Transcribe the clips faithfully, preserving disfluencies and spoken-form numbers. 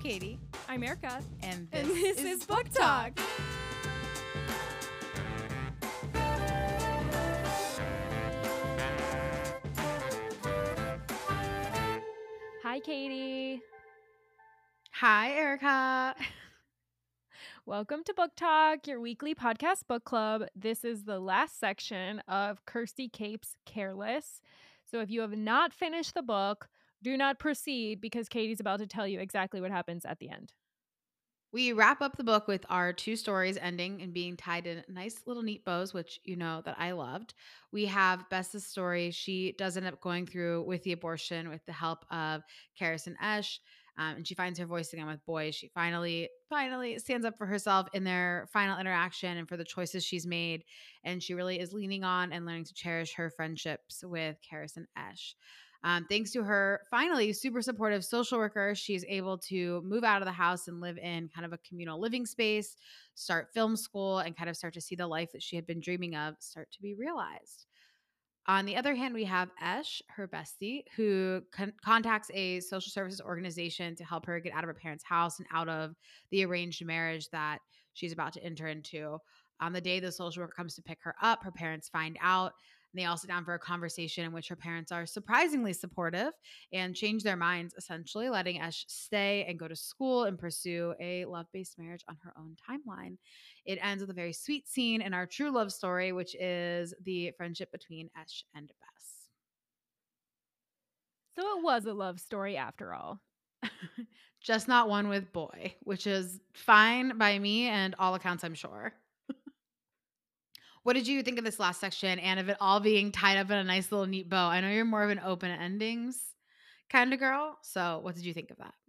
Katie. I'm Erica. And this, And this is, is Book Talk. Hi, Katie. Hi, Erica. Welcome to Book Talk, your weekly podcast book club. This is the last section of Kirsty Cape's Careless. So if you have not finished the book, do not proceed because Katie's about to tell you exactly what happens at the end. We wrap up the book with our two stories ending and being tied in nice little neat bows, which you know that I loved. We have Bess's story. She does end up going through with the abortion with the help of Karis and Esh. Um, and she finds her voice again with boys. She finally, finally stands up for herself in their final interaction and for the choices she's made. And she really is leaning on and learning to cherish her friendships with Karis and Esh. Um, thanks to her finally super supportive social worker, she's able to move out of the house and live in kind of a communal living space, start film school, and kind of start to see the life that she had been dreaming of start to be realized. On the other hand, we have Esh, her bestie, who con- contacts a social services organization to help her get out of her parents' house and out of the arranged marriage that she's about to enter into. On the day the social worker comes to pick her up, her parents find out. And they all sit down for a conversation in which her parents are surprisingly supportive and change their minds, essentially, letting Esh stay and go to school and pursue a love based marriage on her own timeline. It ends with a very sweet scene in our true love story, which is the friendship between Esh and Bess. So it was a love story after all. Just not one with boy, which is fine by me and all accounts, I'm sure. What did you think of this last section and of it all being tied up in a nice little neat bow? I know you're more of an open endings kind of girl. So what did you think of that?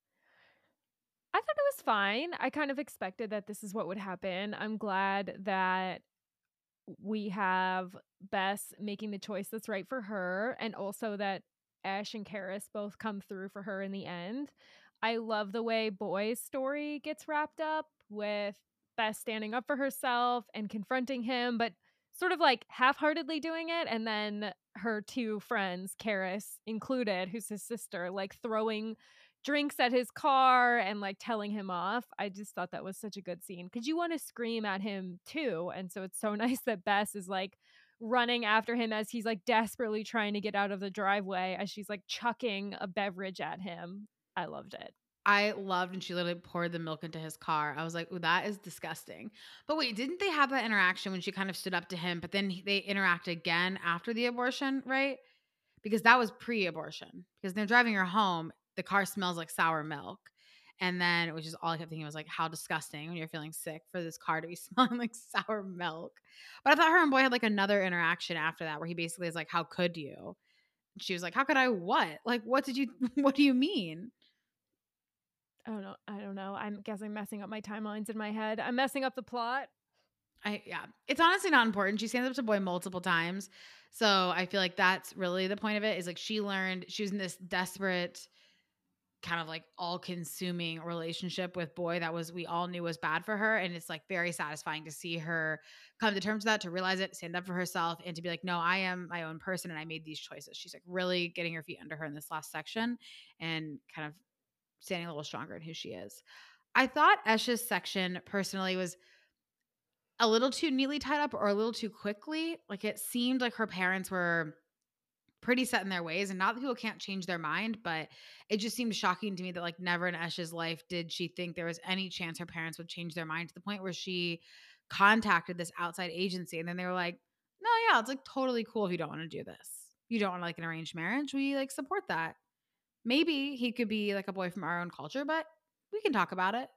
I thought it was fine. I kind of expected that this is what would happen. I'm glad that we have Bess making the choice that's right for her, and also that Esh and Karis both come through for her in the end. I love the way Boy's story gets wrapped up with Bess standing up for herself and confronting him, but sort of like half-heartedly doing it, and then her two friends, Karis included, who's his sister, like throwing drinks at his car and like telling him off. I just thought that was such a good scene because you want to scream at him too. And so it's so nice that Bess is like running after him as he's like desperately trying to get out of the driveway as she's like chucking a beverage at him. I loved it. I loved when she literally poured the milk into his car. I was like, "Ooh, that is disgusting." But wait, didn't they have that interaction when she kind of stood up to him, but then he- they interact again after the abortion, right? Because that was pre-abortion. Because they're driving her home, the car smells like sour milk. And then, which is all I kept thinking was like, how disgusting when you're feeling sick for this car to be smelling like sour milk. But I thought her and Boy had like another interaction after that where he basically is like, how could you? And she was like, how could I what? Like, what did you, what do you mean? I don't know. I don't know. I guess I'm messing up my timelines in my head. I'm messing up the plot. I yeah, it's honestly not important. She stands up to Boy multiple times. So I feel like that's really the point of it is like she learned she was in this desperate kind of like all-consuming relationship with Boy that was we all knew was bad for her, and it's like very satisfying to see her come to terms with that, to realize it, stand up for herself, and to be like, no, I am my own person and I made these choices. She's like really getting her feet under her in this last section and kind of standing a little stronger in who she is. I thought Esh's section personally was a little too neatly tied up or a little too quickly. Like it seemed like her parents were pretty set in their ways, and not that people can't change their mind, but it just seemed shocking to me that like never in Esh's life did she think there was any chance her parents would change their mind to the point where she contacted this outside agency and then they were like, no, yeah, it's like totally cool if you don't want to do this. You don't want like an arranged marriage. We like support that. Maybe he could be like a boy from our own culture, but we can talk about it.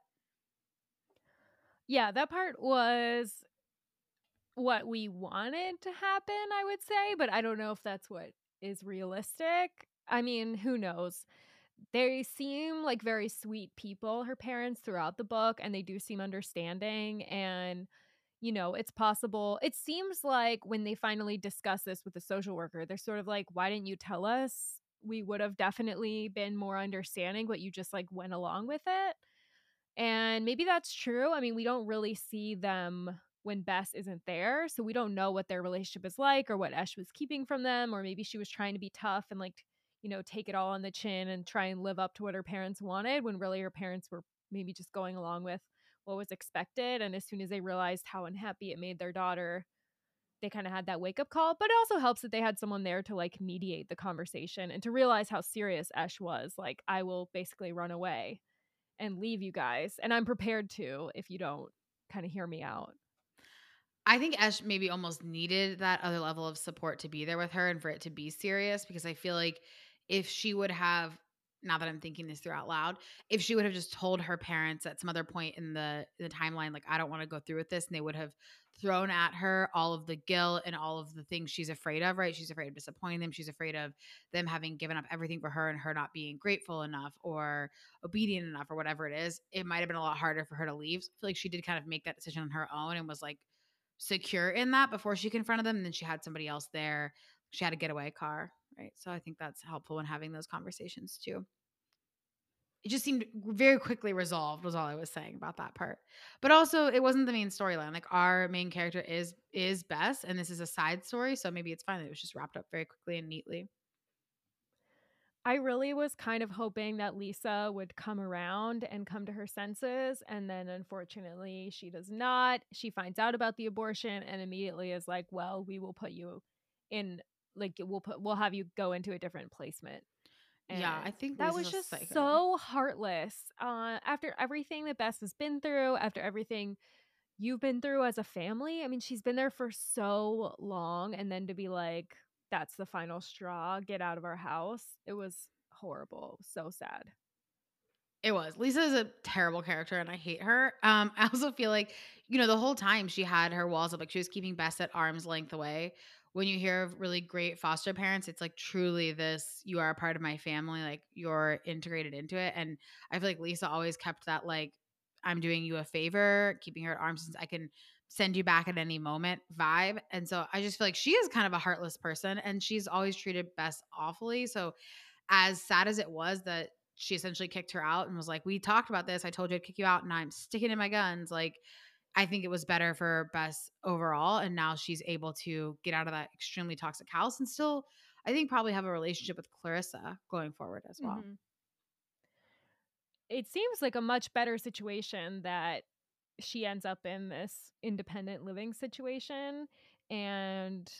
Yeah, that part was what we wanted to happen, I would say, but I don't know if that's what is realistic. I mean, who knows? They seem like very sweet people, her parents, throughout the book, and they do seem understanding. And, you know, it's possible. It seems like when they finally discuss this with the social worker, they're sort of like, why didn't you tell us? We would have definitely been more understanding, but you just like went along with it. And maybe that's true. I mean, we don't really see them when Bess isn't there. So we don't know what their relationship is like or what Esh was keeping from them. Or maybe she was trying to be tough and like, you know, take it all on the chin and try and live up to what her parents wanted when really her parents were maybe just going along with what was expected. And as soon as they realized how unhappy it made their daughter, they kind of had that wake up call. But it also helps that they had someone there to like mediate the conversation and to realize how serious Esh was. Like, I will basically run away and leave you guys. And I'm prepared to if you don't kind of hear me out. I think Esh maybe almost needed that other level of support to be there with her and for it to be serious because I feel like if she would have, now that I'm thinking this through out loud, if she would have just told her parents at some other point in the in the timeline, like, I don't want to go through with this, and they would have thrown at her all of the guilt and all of the things she's afraid of, right? She's afraid of disappointing them. She's afraid of them having given up everything for her and her not being grateful enough or obedient enough or whatever it is. It might have been a lot harder for her to leave. So I feel like she did kind of make that decision on her own and was like secure in that before she confronted them. And then she had somebody else there. She had a getaway car, right? So I think that's helpful when having those conversations too. It just seemed very quickly resolved was all I was saying about that part. But also it wasn't the main storyline. Like our main character is is Bess and this is a side story, so maybe it's fine that it was just wrapped up very quickly and neatly. I really was kind of hoping that Lisa would come around and come to her senses, and then unfortunately she does not. She finds out about the abortion and immediately is like, "Well, we will put you in like we'll put we'll have you go into a different placement." Yeah, I And think that Lisa's was a just psycho. so heartless. Uh after everything that Bess has been through, after everything you've been through as a family. I mean, she's been there for so long, and then to be like, "That's the final straw, get out of our house." It was horrible, so sad. It was. Lisa is a terrible character and I hate her. Um, I also feel like, you know, the whole time she had her walls up, like she was keeping Bess at arm's length away. When you hear of really great foster parents, it's like truly this, you are a part of my family, like you're integrated into it. And I feel like Lisa always kept that like, I'm doing you a favor, keeping her at arm's since I can send you back at any moment vibe. And so I just feel like she is kind of a heartless person and she's always treated Bess awfully. So as sad as it was that she essentially kicked her out and was like, "We talked about this. I told you I'd kick you out, and I'm sticking to my guns." Like, I think it was better for Bess overall, and now she's able to get out of that extremely toxic house and still, I think, probably have a relationship with Clarissa going forward as well. Mhm. It seems like a much better situation that she ends up in this independent living situation, and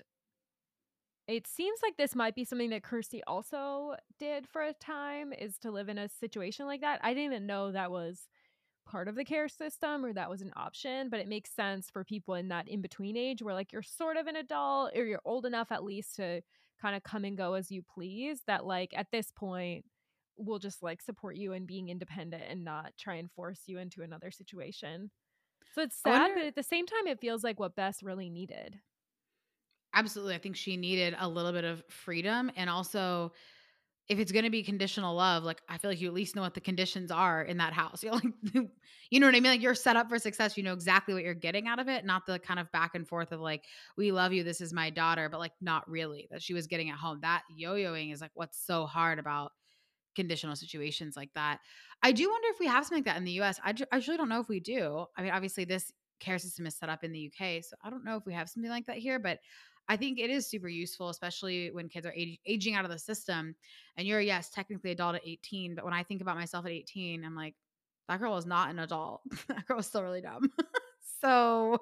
it seems like this might be something that Kirsty also did for a time, is to live in a situation like that. I didn't even know that was part of the care system or that was an option, but it makes sense for people in that in between age where like you're sort of an adult or you're old enough at least to kind of come and go as you please, that like at this point we'll just like support you in being independent and not try and force you into another situation. So it's I sad, but wonder. at the same time it feels like what Bess really needed. Absolutely, I think she needed a little bit of freedom, and also if it's gonna be conditional love, like, I feel like you at least know what the conditions are in that house. You're like, you know what I mean? Like, you're set up for success. You know exactly what you're getting out of it, not the kind of back and forth of like, "We love you. This is my daughter," but like, not really. That she was getting at home. That yo-yoing is like what's so hard about conditional situations like that. I do wonder if we have something like that in the U S. I ju- I really don't know if we do. I mean, obviously this care system is set up in the U K, so I don't know if we have something like that here, but I think it is super useful, especially when kids are ag- aging out of the system. And you're, yes, technically adult at eighteen, but when I think about myself at eighteen, I'm like, that girl was not an adult. That girl was still really dumb. So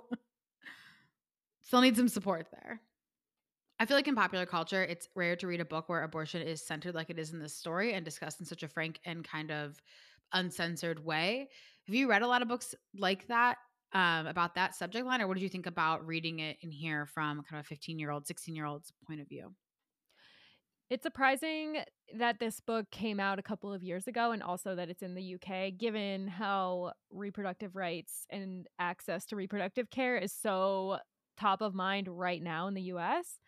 still need some support there. I feel like in popular culture, it's rare to read a book where abortion is centered like it is in this story and discussed in such a frank and kind of uncensored way. Have you read a lot of books like that um, about that subject line, or what did you think about reading it in here from kind of a fifteen year old, sixteen year old's point of view? It's surprising that this book came out a couple of years ago and also that it's in the U K, given how reproductive rights and access to reproductive care is so top of mind right now in the U S.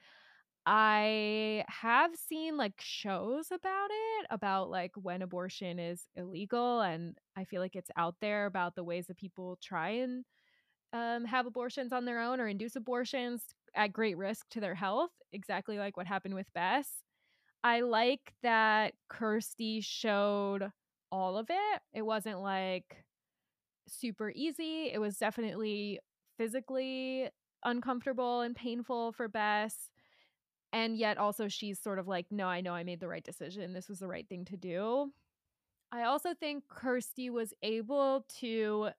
I have seen like shows about it, about like when abortion is illegal, and I feel like it's out there about the ways that people try and um, have abortions on their own or induce abortions at great risk to their health, exactly like what happened with Bess. I like that Kirsty showed all of it. It wasn't like super easy. It was definitely physically uncomfortable and painful for Bess. And yet also she's sort of like, "No, I know I made the right decision. This was the right thing to do." I also think Kirsty was able to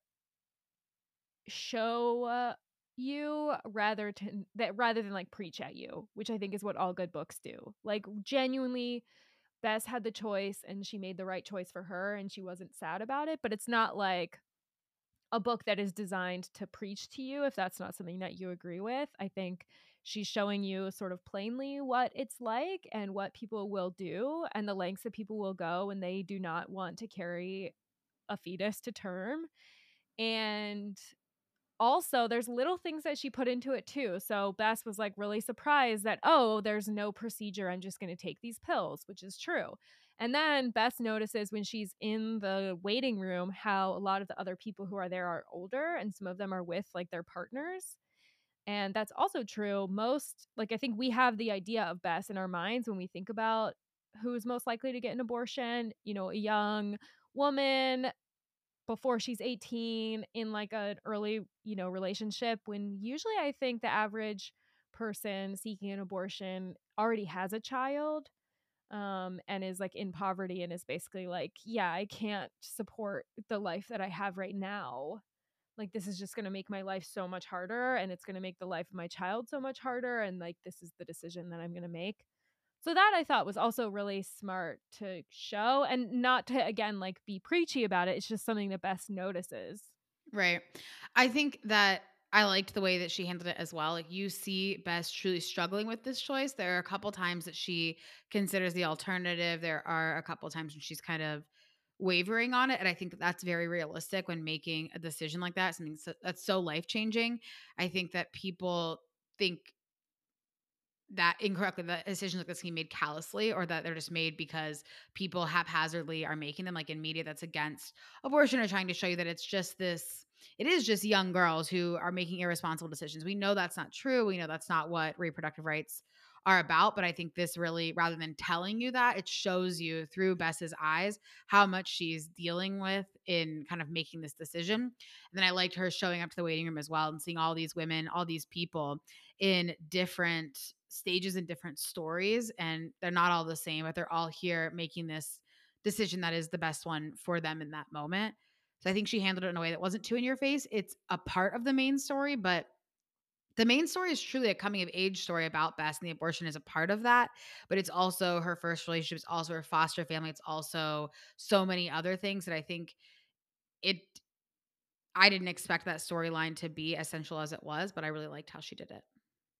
show uh, you rather to that rather than like preach at you, which I think is what all good books do. Like genuinely Bess had the choice and she made the right choice for her and she wasn't sad about it, but it's not like a book that is designed to preach to you if that's not something that you agree with. I think she's showing you sort of plainly what it's like and what people will do and the lengths that people will go when they do not want to carry a fetus to term. And also, there's little things that she put into it too. So Bess was like really surprised that, oh, there's no procedure. I'm just going to take these pills, which is true. And then Bess notices when she's in the waiting room how a lot of the other people who are there are older and some of them are with like their partners. And that's also true. Most, like, I think we have the idea of Bess in our minds when we think about who's most likely to get an abortion, you know, a young woman before she's eighteen in like an early, you know, relationship when usually I think the average person seeking an abortion already has a child um and is like in poverty and is basically like, yeah, I can't support the life that I have right now. Like this is just going to make my life so much harder and it's going to make the life of my child so much harder and like this is the decision that I'm going to make. So that I thought was also really smart to show and not to again like be preachy about it. It's just something that Bess notices. Right. I think that I liked the way that she handled it as well. Like you see Bess truly struggling with this choice. There are a couple times that she considers the alternative. There are a couple times when she's kind of wavering on it. And I think that that's very realistic when making a decision like that, something so, that's so life changing. I think that people think that incorrectly, that decisions like this can be made callously or that they're just made because people haphazardly are making them, like in media that's against abortion or trying to show you that it's just this, it is just young girls who are making irresponsible decisions. We know that's not true. We know that's not what reproductive rights are about. But I think this really, rather than telling you that, it shows you through Bess's eyes how much she's dealing with in kind of making this decision. And then I liked her showing up to the waiting room as well and seeing all these women, all these people in different stages and different stories, and they're not all the same, but they're all here making this decision that is the best one for them in that moment. So I think she handled it in a way that wasn't too in your face. It's a part of the main story, but the main story is truly a coming of age story about Bess, and the abortion is a part of that. But it's also her first relationship, it's also her foster family, it's also so many other things that I think it I didn't expect that storyline to be essential as it was, but I really liked how she did it.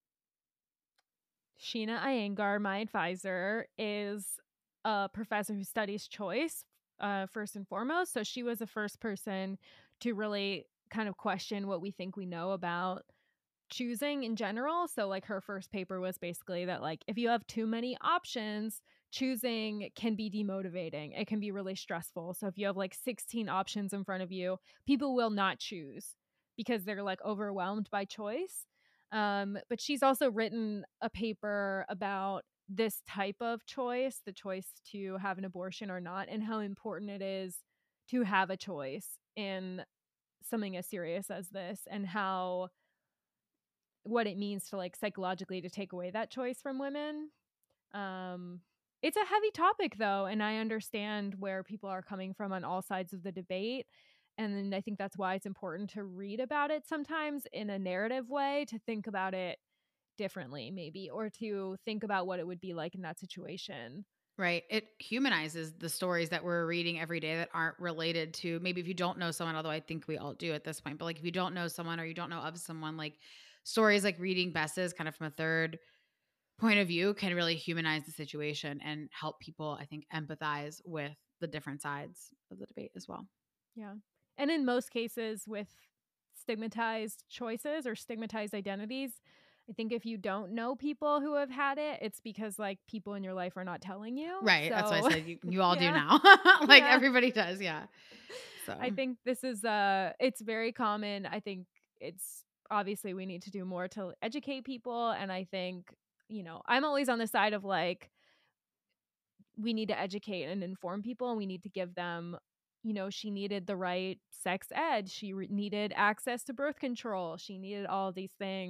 Sheena Iyengar, my advisor, is a professor who studies choice uh, first and foremost. So she was the first person to really kind of question what we think we know about choosing in general. So like her first paper was basically that like if you have too many options, choosing can be demotivating. It can be really stressful. So if you have like sixteen options in front of you, people will not choose because they're like overwhelmed by choice. Um, but she's also written a paper about this type of choice, the choice to have an abortion or not, and how important it is to have a choice in something as serious as this, and how what it means to like psychologically to take away that choice from women. Um, it's a heavy topic though, and I understand where people are coming from on all sides of the debate. And then I think that's why it's important to read about it sometimes in a narrative way, to think about it differently, maybe, or to think about what it would be like in that situation. Right. It humanizes the stories that we're reading every day that aren't related to, maybe if you don't know someone, although I think we all do at this point, but like if you don't know someone or you don't know of someone, like stories like reading Bess's kind of from a third point of view can really humanize the situation and help people, I think, empathize with the different sides of the debate as well. Yeah. And in most cases with stigmatized choices or stigmatized identities, I think if you don't know people who have had it, it's because like people in your life are not telling you. Right. That's why I So, said you, you all do yeah. now. Like Yeah. everybody does. Yeah. I So, think this is uh it's very common. I think it's obviously we need to do more to educate people, and I think, you know, I'm always on the side of like we need to educate and inform people and we need to give them, you know, she needed the right sex ed, she re- needed access to birth control, she needed all of these things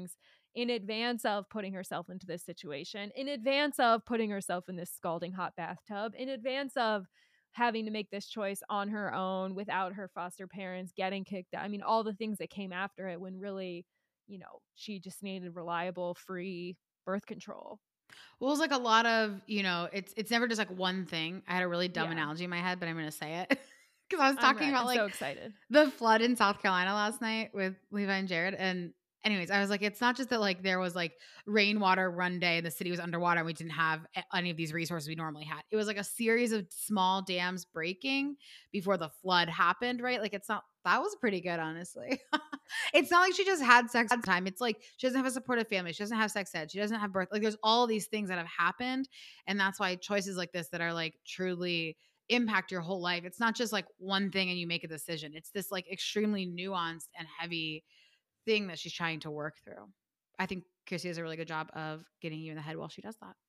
in advance of putting herself into this situation, in advance of putting herself in this scalding hot bathtub, in advance of having to make this choice on her own without her foster parents, getting kicked out. I mean, all the things that came after it when really, you know, she just needed reliable, free birth control. Well, it was like a lot of, you know, it's it's never just like one thing. I had a really dumb Yeah, analogy in my head, but I'm going to say it because I was I'm talking ready. about I'm so like excited. the flood in South Carolina last night with Levi and Jared. And anyways, I was like, it's not just that like there was like rainwater one day and the city was underwater and we didn't have a- any of these resources we normally had. It was like a series of small dams breaking before the flood happened, right? Like it's not that was pretty good, honestly. It's not like she just had sex all the time. It's like she doesn't have a supportive family. She doesn't have sex ed. She doesn't have birth. Like there's all these things that have happened. And that's why choices like this that are like truly impact your whole life. It's not just like one thing and you make a decision. It's this like extremely nuanced and heavy thing that she's trying to work through. I think Kirsty does a really good job of getting you in the head while she does that.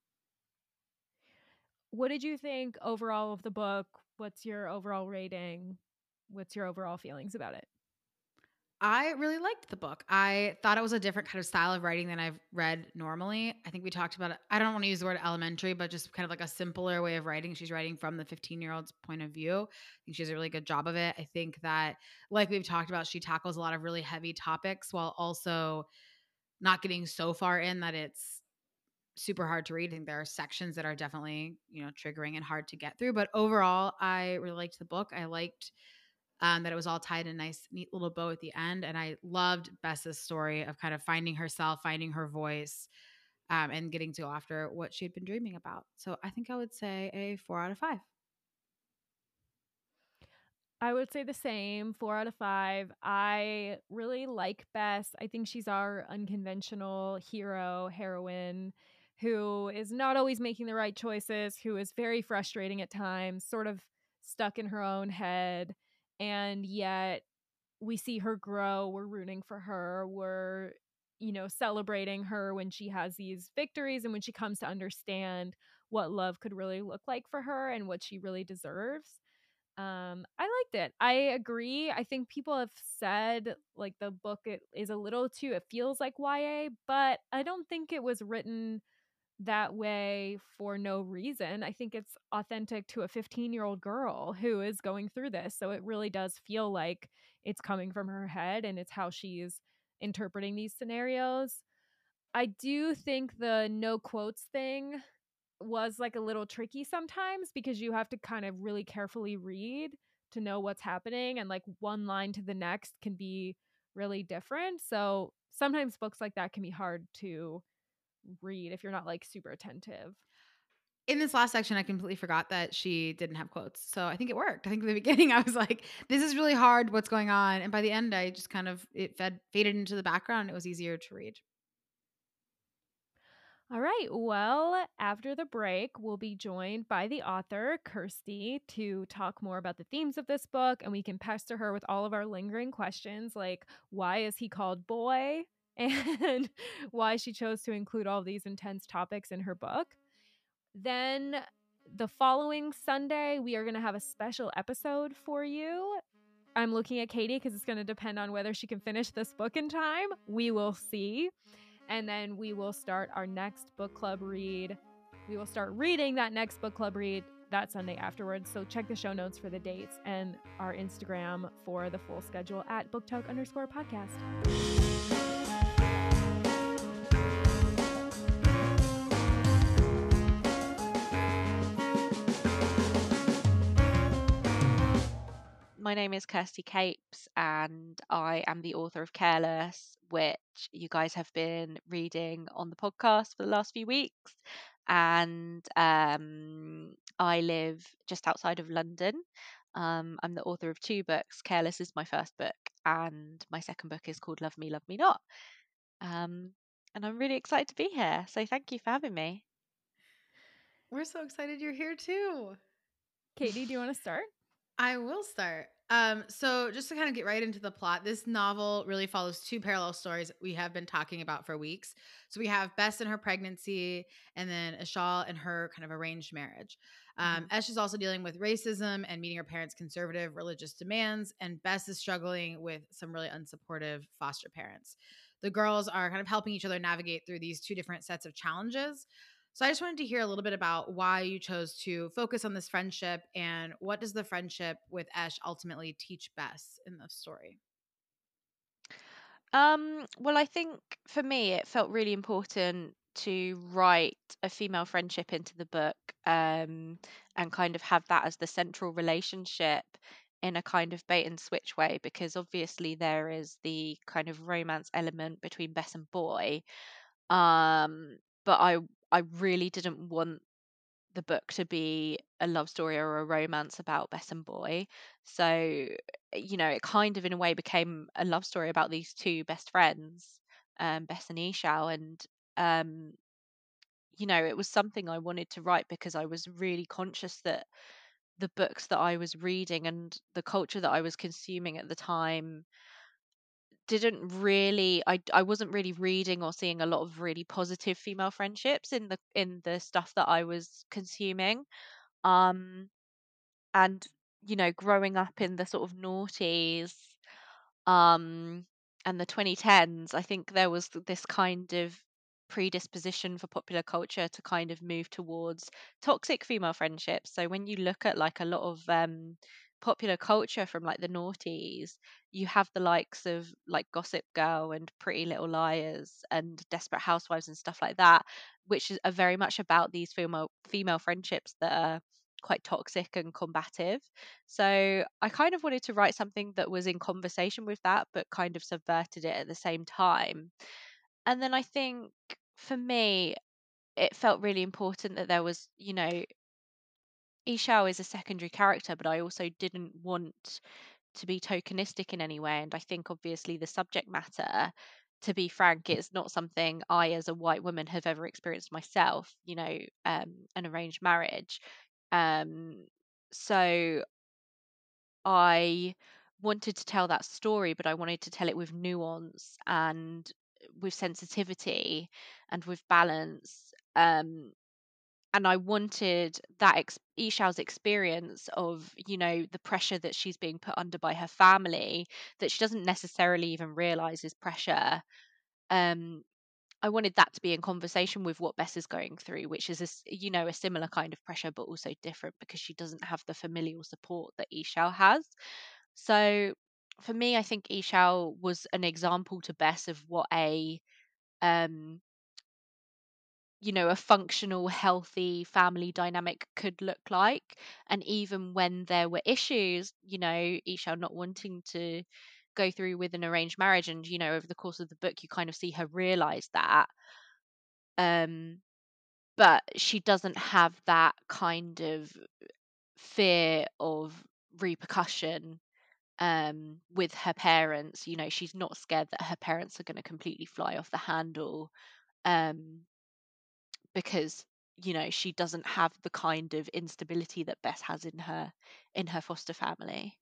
What did you think overall of the book? What's your overall rating? What's your overall feelings about it? I really liked the book. I thought it was a different kind of style of writing than I've read normally. I think we talked about it. I don't want to use the word elementary, but just kind of like a simpler way of writing. She's writing from the fifteen year old's point of view. I think she does a really good job of it. I think that, like we've talked about, she tackles a lot of really heavy topics while also not getting so far in that it's super hard to read. I think there are sections that are definitely, you know, triggering and hard to get through. But overall, I really liked the book. I liked um, that it was all tied in a nice, neat little bow at the end. And I loved Bess's story of kind of finding herself, finding her voice, um, and getting to go after what she had been dreaming about. So I think I would say a four out of five. I would say the same, four out of five. I really like Bess. I think she's our unconventional hero, heroine, who is not always making the right choices, who is very frustrating at times, sort of stuck in her own head. And yet we see her grow. We're rooting for her. We're, you know, celebrating her when she has these victories and when she comes to understand what love could really look like for her and what she really deserves. Um, I liked it. I agree. I think people have said like the book it is a little too it feels like Y A, but I don't think it was written that way for no reason. I think it's authentic to a fifteen-year-old girl who is going through this. So it really does feel like it's coming from her head and it's how she's interpreting these scenarios. I do think the no quotes thing was like a little tricky sometimes because you have to kind of really carefully read to know what's happening and like one line to the next can be really different. So sometimes books like that can be hard to read if you're not like super attentive. In this last section, I completely forgot that she didn't have quotes. So I think it worked. I think in the beginning I was like, this is really hard. What's going on? And by the end, I just kind of, it fed, faded into the background. It was easier to read. All right. Well, after the break, we'll be joined by the author, Kirsty, to talk more about the themes of this book. And we can pester her with all of our lingering questions like, why is he called boy? And why she chose to include all these intense topics in her book. Then the following Sunday, we are going to have a special episode for you. I'm looking at Katie because it's going to depend on whether she can finish this book in time. We will see. And then we will start our next book club read. We will start reading that next book club read that Sunday afterwards. So check the show notes for the dates and our Instagram for the full schedule at booktalk underscore podcast. My name is Kirsty Capes and I am the author of Careless, which you guys have been reading on the podcast for the last few weeks. And um, I live just outside of London. Um, I'm the author of two books. Careless is my first book, and my second book is called Love Me, Love Me Not. Um, and I'm really excited to be here. So thank you for having me. We're so excited you're here too. Katie, do you want to start? I will start. Um, so just to kind of get right into the plot, this novel really follows two parallel stories we have been talking about for weeks. So we have Bess and her pregnancy, and then Ishal and her kind of arranged marriage. Um, Mm-hmm. Esh is also dealing with racism and meeting her parents' conservative religious demands, and Bess is struggling with some really unsupportive foster parents. the girls are kind of helping each other navigate through these two different sets of challenges. So I just wanted to hear a little bit about why you chose to focus on this friendship, and what does the friendship with Esh ultimately teach Bess in the story? Um, well, I think for me, it felt really important to write a female friendship into the book, um, and kind of have that as the central relationship in a kind of bait and switch way, because obviously there is the kind of romance element between Bess and Boy. Um, but I I really didn't want the book to be a love story or a romance about Bess and Boy. So, you know, it kind of in a way became a love story about these two best friends, um, Bess and Ishao. And um, you know, it was something I wanted to write because I was really conscious that the books that I was reading and the culture that I was consuming at the time didn't really I I wasn't really reading or seeing a lot of really positive female friendships in the in the stuff that I was consuming. Um and you know, growing up in the sort of noughties, um and the twenty tens, I think there was th- this kind of predisposition for popular culture to kind of move towards toxic female friendships. So when you look at like a lot of um popular culture from like the noughties, you have the likes of like Gossip Girl and Pretty Little Liars and Desperate Housewives and stuff like that, which is, are very much about these female female friendships that are quite toxic and combative. So I kind of wanted to write something that was in conversation with that, but kind of subverted it at the same time. And then I think for me, it felt really important that there was, you know, Ishao is a secondary character, but I also didn't want to be tokenistic in any way. And I think obviously the subject matter, to be frank, it's not something I, as a white woman, have ever experienced myself, you know, um, an arranged marriage. Um, so I wanted to tell that story, but I wanted to tell it with nuance and with sensitivity and with balance. Um, and I wanted that ex- Ishao's experience of, you know, the pressure that she's being put under by her family, that she doesn't necessarily even realize is pressure. Um, I wanted that to be in conversation with what Bess is going through, which is a, s- you know, a similar kind of pressure, but also different because she doesn't have the familial support that Ishao has. So for me, I think Ishao was an example to Bess of what a um you know, a functional, healthy family dynamic could look like. And even when there were issues, you know, Ishao not wanting to go through with an arranged marriage, and you know, over the course of the book, you kind of see her realize that. Um, but she doesn't have that kind of fear of repercussion um with her parents. You know, she's not scared that her parents are going to completely fly off the handle, um because you know, she doesn't have the kind of instability that Bess has in her in her foster family.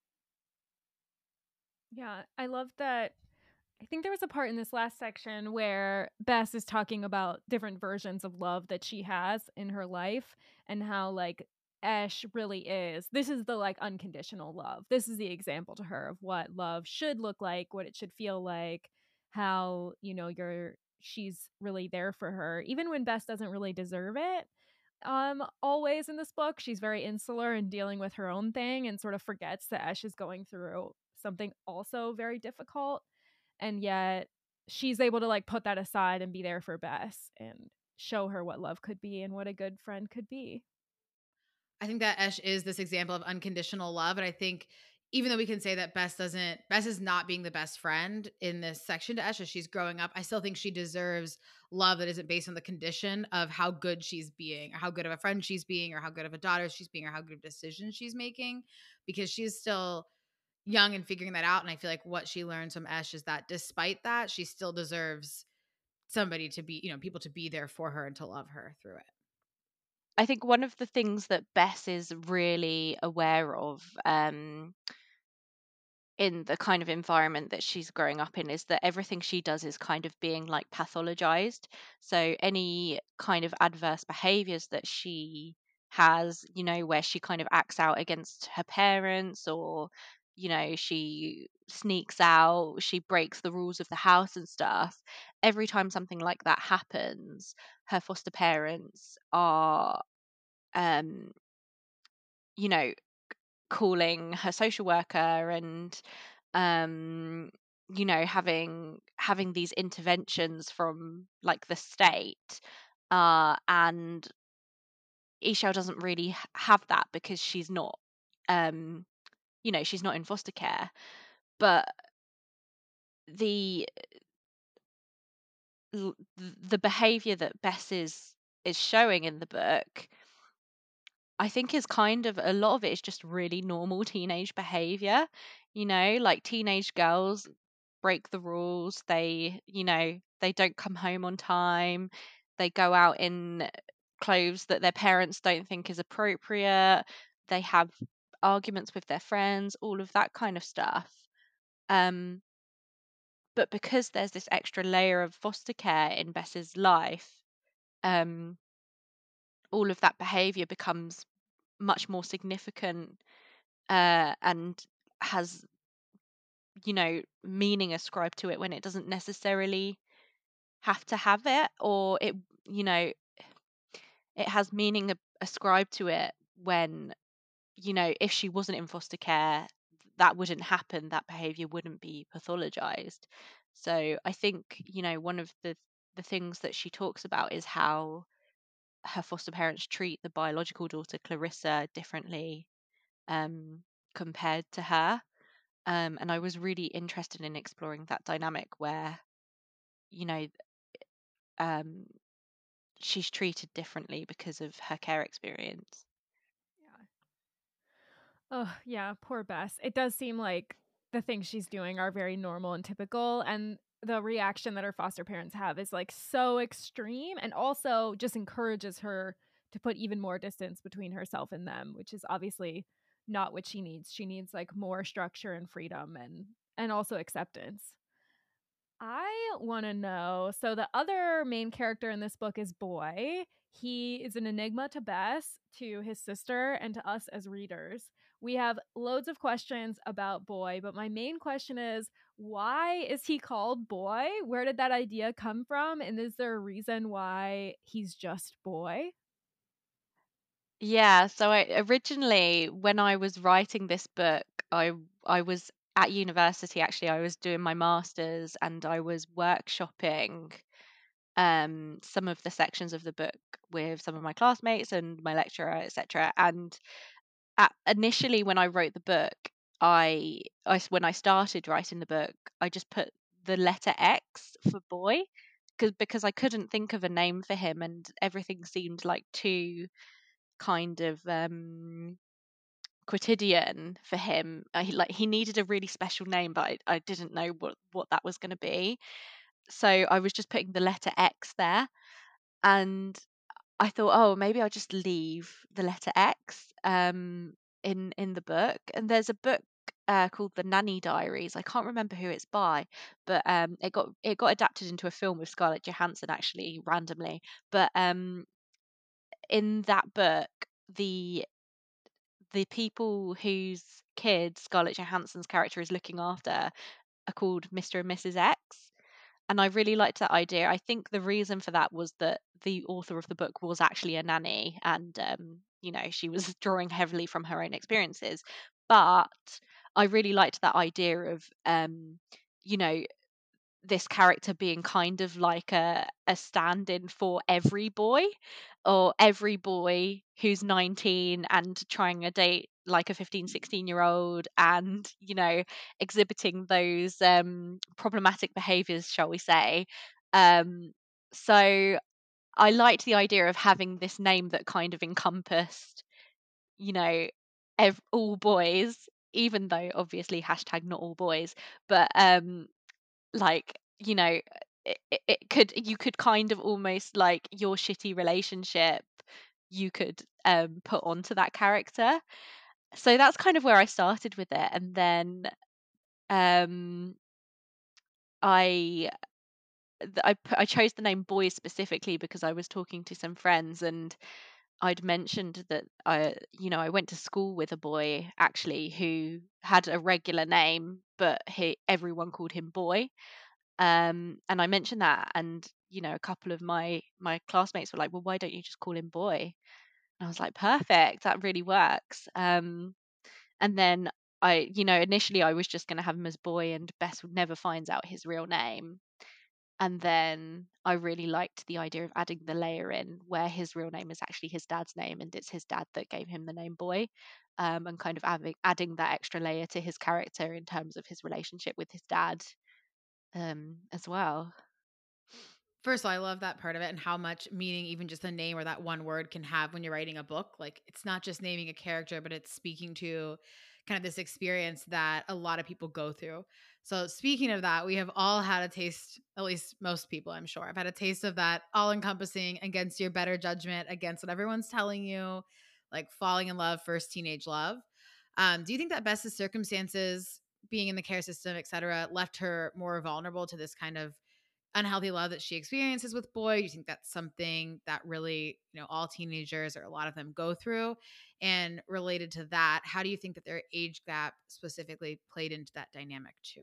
Yeah, I love that. I think there was a part in this last section where Bess is talking about different versions of love that she has in her life, and how like Ash really is. This is the like unconditional love. This is the example to her of what love should look like, what it should feel like, how, you know, you're she's really there for her even when Bess doesn't really deserve it. Um always in this book, she's very insular and dealing with her own thing and sort of forgets that Ash is going through something also very difficult, and yet she's able to like put that aside and be there for Bess and show her what love could be and what a good friend could be. I think that Esh is this example of unconditional love. And I think even though we can say that Bess doesn't, Bess is not being the best friend in this section to Esh as she's growing up, I still think she deserves love that isn't based on the condition of how good she's being, or how good of a friend she's being, or how good of a daughter she's being, or how good of decisions she's making, because she's still young and figuring that out. And I feel like what she learns from Esh is that despite that, she still deserves somebody to be, you know, people to be there for her and to love her through it. I think one of the things that Bess is really aware of, um, in the kind of environment that she's growing up in, is that everything she does is kind of being like pathologized. So any kind of adverse behaviors that she has, you know, where she kind of acts out against her parents, or you know, she sneaks out, she breaks the rules of the house and stuff. Every time something like that happens, her foster parents are, um, you know, calling her social worker and, um, you know, having having these interventions from like the state. Uh, and Ishao doesn't really h- have that because she's not, um, you know, she's not in foster care. But the l- the behavior that Bess is is showing in the book, I think is kind of a lot of it is just really normal teenage behavior. You know, like teenage girls break the rules. They, you know, they don't come home on time. They go out in clothes that their parents don't think is appropriate. They have arguments with their friends, all of that kind of stuff. Um, but because there's this extra layer of foster care in Bess's life, um, all of that behavior becomes much more significant, uh, and has, you know, meaning ascribed to it when it doesn't necessarily have to have it, or it, you know, it has meaning a- ascribed to it when, you know, if she wasn't in foster care, that wouldn't happen, that behavior wouldn't be pathologized. So I think, you know, one of the the things that she talks about is how her foster parents treat the biological daughter Clarissa differently, um, compared to her. Um, and I was really interested in exploring that dynamic where, you know, um, she's treated differently because of her care experience. Yeah. Oh, yeah, poor Bess. It does seem like the things she's doing are very normal and typical, and the reaction that her foster parents have is like so extreme and also just encourages her to put even more distance between herself and them, which is obviously not what she needs. She needs like more structure and freedom and and also acceptance. I want to know. So the other main character in this book is Boy. He is an enigma to Bess, to his sister, and to us as readers. We have loads of questions about Boy, but my main question is, why is he called Boy? Where did that idea come from? And is there a reason why he's just Boy? Yeah, so I originally, when I was writing this book, I I was at university actually. I was doing my masters and I was workshopping um some of the sections of the book with some of my classmates and my lecturer, et cetera. And at, initially when I wrote the book, I, I s- when I started writing the book, I just put the letter X for Boy because because I couldn't think of a name for him and everything seemed like too kind of um quotidian for him. Uh, he, like he needed a really special name, but I, I didn't know what what that was going to be. So I was just putting the letter X there, and I thought, oh, maybe I'll just leave the letter X um in in the book. And there's a book uh, called The Nanny Diaries. I can't remember who it's by, but um it got it got adapted into a film with Scarlett Johansson actually randomly. But um in that book, the the people whose kids Scarlett Johansson's character is looking after are called Mister and Missus X. And I really liked that idea. I think the reason for that was that the author of the book was actually a nanny and, um, you know, she was drawing heavily from her own experiences. But I really liked that idea of, um, you know, this character being kind of like a a stand-in for every boy, or every boy who's nineteen and trying a date like a fifteen sixteen year old and, you know, exhibiting those um problematic behaviors, shall we say. um so I liked the idea of having this name that kind of encompassed, you know, ev- all boys, even though obviously hashtag not all boys. But um like, you know, it, it it could, you could kind of almost like your shitty relationship you could um put onto that character. So that's kind of where I started with it. And then um I th- I pu- I chose the name Boy specifically because I was talking to some friends, and I'd mentioned that I, you know, I went to school with a boy actually who had a regular name, but he everyone called him Boy. Um, and I mentioned that, and you know, a couple of my my classmates were like, "Well, why don't you just call him Boy?" And I was like, "Perfect, that really works." Um, and then I, you know, initially I was just going to have him as Boy, and Bess would never finds out his real name. And then I really liked the idea of adding the layer in where his real name is actually his dad's name and it's his dad that gave him the name Boy, um, and kind of adding, adding that extra layer to his character in terms of his relationship with his dad, um, as well. First of all, I love that part of it and how much meaning even just the name or that one word can have when you're writing a book. Like it's not just naming a character, but it's speaking to kind of this experience that a lot of people go through. So speaking of that, we have all had a taste, at least most people, I'm sure. I've had a taste of that all encompassing against your better judgment, against what everyone's telling you, like falling in love, first teenage love. Um, do you think that Bess's circumstances, being in the care system, et cetera, left her more vulnerable to this kind of unhealthy love that she experiences with Boy? Do you think that's something that really, you know, all teenagers or a lot of them go through? And related to that, how do you think that their age gap specifically played into that dynamic too?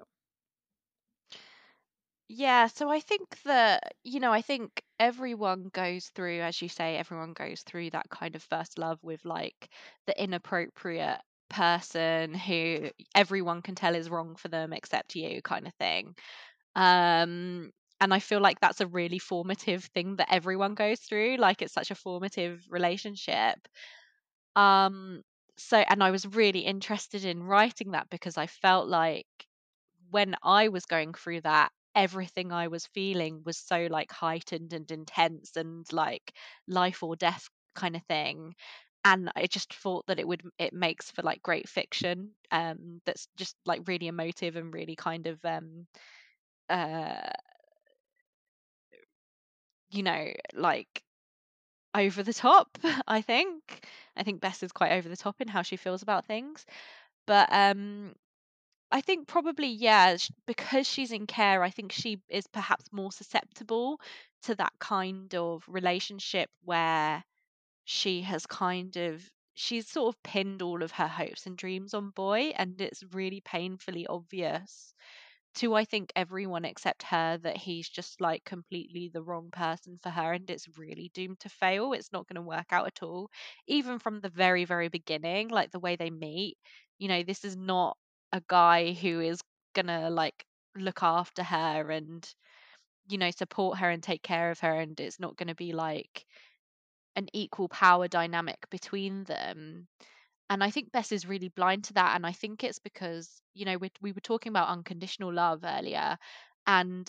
Yeah, so I think that, you know, I think everyone goes through, as you say, everyone goes through that kind of first love with like the inappropriate person who everyone can tell is wrong for them except you, kind of thing. Um, and I feel like that's a really formative thing that everyone goes through. Like it's such a formative relationship. Um, so, and I was really interested in writing that because I felt like when I was going through that, everything I was feeling was so like heightened and intense and like life or death kind of thing. And I just thought that it would it makes for like great fiction, um that's just like really emotive and really kind of um uh you know like over the top. I think I think Bess is quite over the top in how she feels about things, but um I think probably, yeah, sh- because she's in care, I think she is perhaps more susceptible to that kind of relationship where she has kind of she's sort of pinned all of her hopes and dreams on Boy, and it's really painfully obvious to, I think, everyone except her that he's just like completely the wrong person for her, and it's really doomed to fail. It's not going to work out at all, even from the very, very beginning, like the way they meet. You know, this is not a guy who is gonna like look after her and, you know, support her and take care of her, and it's not going to be like an equal power dynamic between them. And I think Bess is really blind to that. And I think it's because, you know, we, we were talking about unconditional love earlier. And,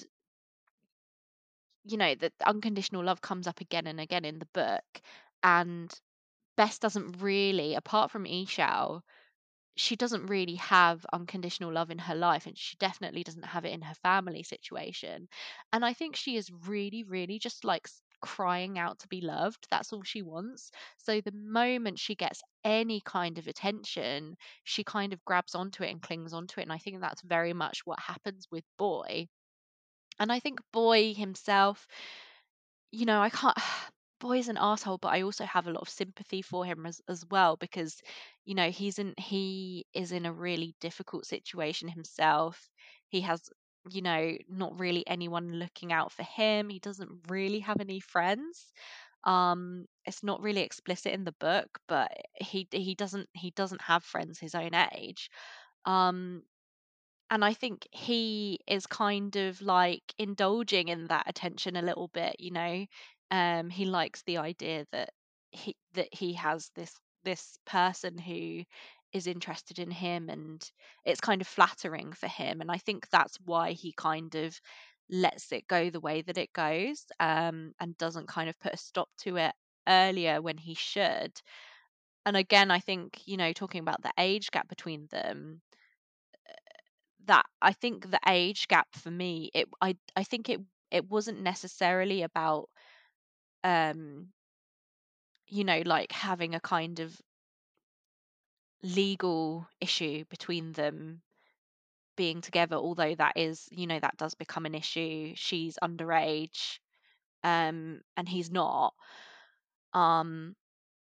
you know, that unconditional love comes up again and again in the book. And Bess doesn't really, apart from Ishao, she doesn't really have unconditional love in her life, and she definitely doesn't have it in her family situation. And I think she is really, really just like s- crying out to be loved. That's all she wants. So the moment she gets any kind of attention, she kind of grabs onto it and clings onto it. And I think that's very much what happens with Boy. And I think Boy himself, you know, I can't. Boy's an asshole, but I also have a lot of sympathy for him as as well because, you know, he's in he is in a really difficult situation himself. He has, you know, not really anyone looking out for him. He doesn't really have any friends. Um, it's not really explicit in the book, but he he doesn't he doesn't have friends his own age. Um, and I think he is kind of like indulging in that attention a little bit, you know. Um, he likes the idea that he that he has this this person who is interested in him, and it's kind of flattering for him. And I think that's why he kind of lets it go the way that it goes, um, and doesn't kind of put a stop to it earlier when he should. And again, I think, you know, talking about the age gap between them, that I think the age gap for me, it I I think it it wasn't necessarily about um you know like having a kind of legal issue between them being together, although that is, you know, that does become an issue. She's underage, um and he's not. um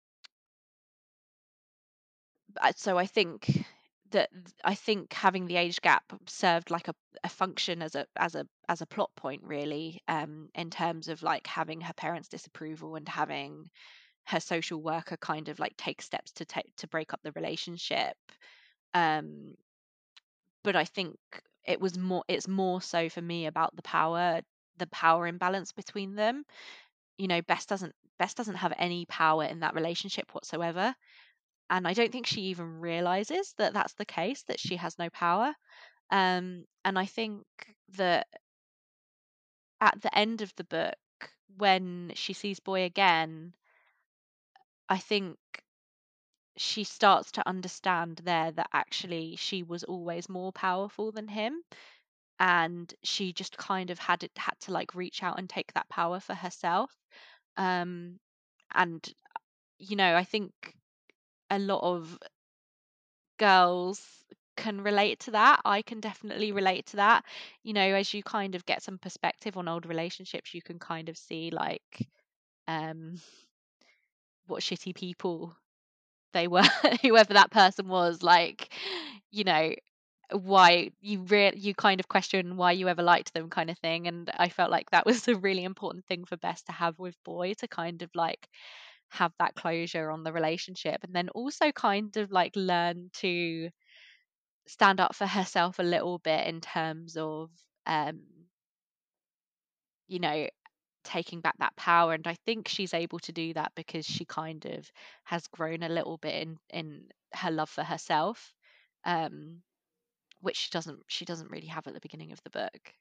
uh, so I think that I think having the age gap served like a, a function as a as a as a plot point really, um in terms of like having her parents' disapproval and having her social worker kind of like take steps to take to break up the relationship. um but I think it was more it's more so for me about the power the power imbalance between them. You know, Bess doesn't Bess doesn't have any power in that relationship whatsoever, and I don't think she even realizes that that's the case, that she has no power. Um and I think that at the end of the book, when she sees Boy again, I think she starts to understand there that actually she was always more powerful than him, and she just kind of had it had to like reach out and take that power for herself. um and you know I think a lot of girls can relate to that. I can definitely relate to that. You know, as you kind of get some perspective on old relationships, you can kind of see like um what shitty people they were, whoever that person was, like, you know, why you re- you kind of question why you ever liked them, kind of thing. And I felt like that was a really important thing for Bess to have with Boy, to kind of like have that closure on the relationship, and then also kind of like learn to stand up for herself a little bit in terms of um you know taking back that power. And I think she's able to do that because she kind of has grown a little bit in in her love for herself, um which she doesn't she doesn't really have at the beginning of the book.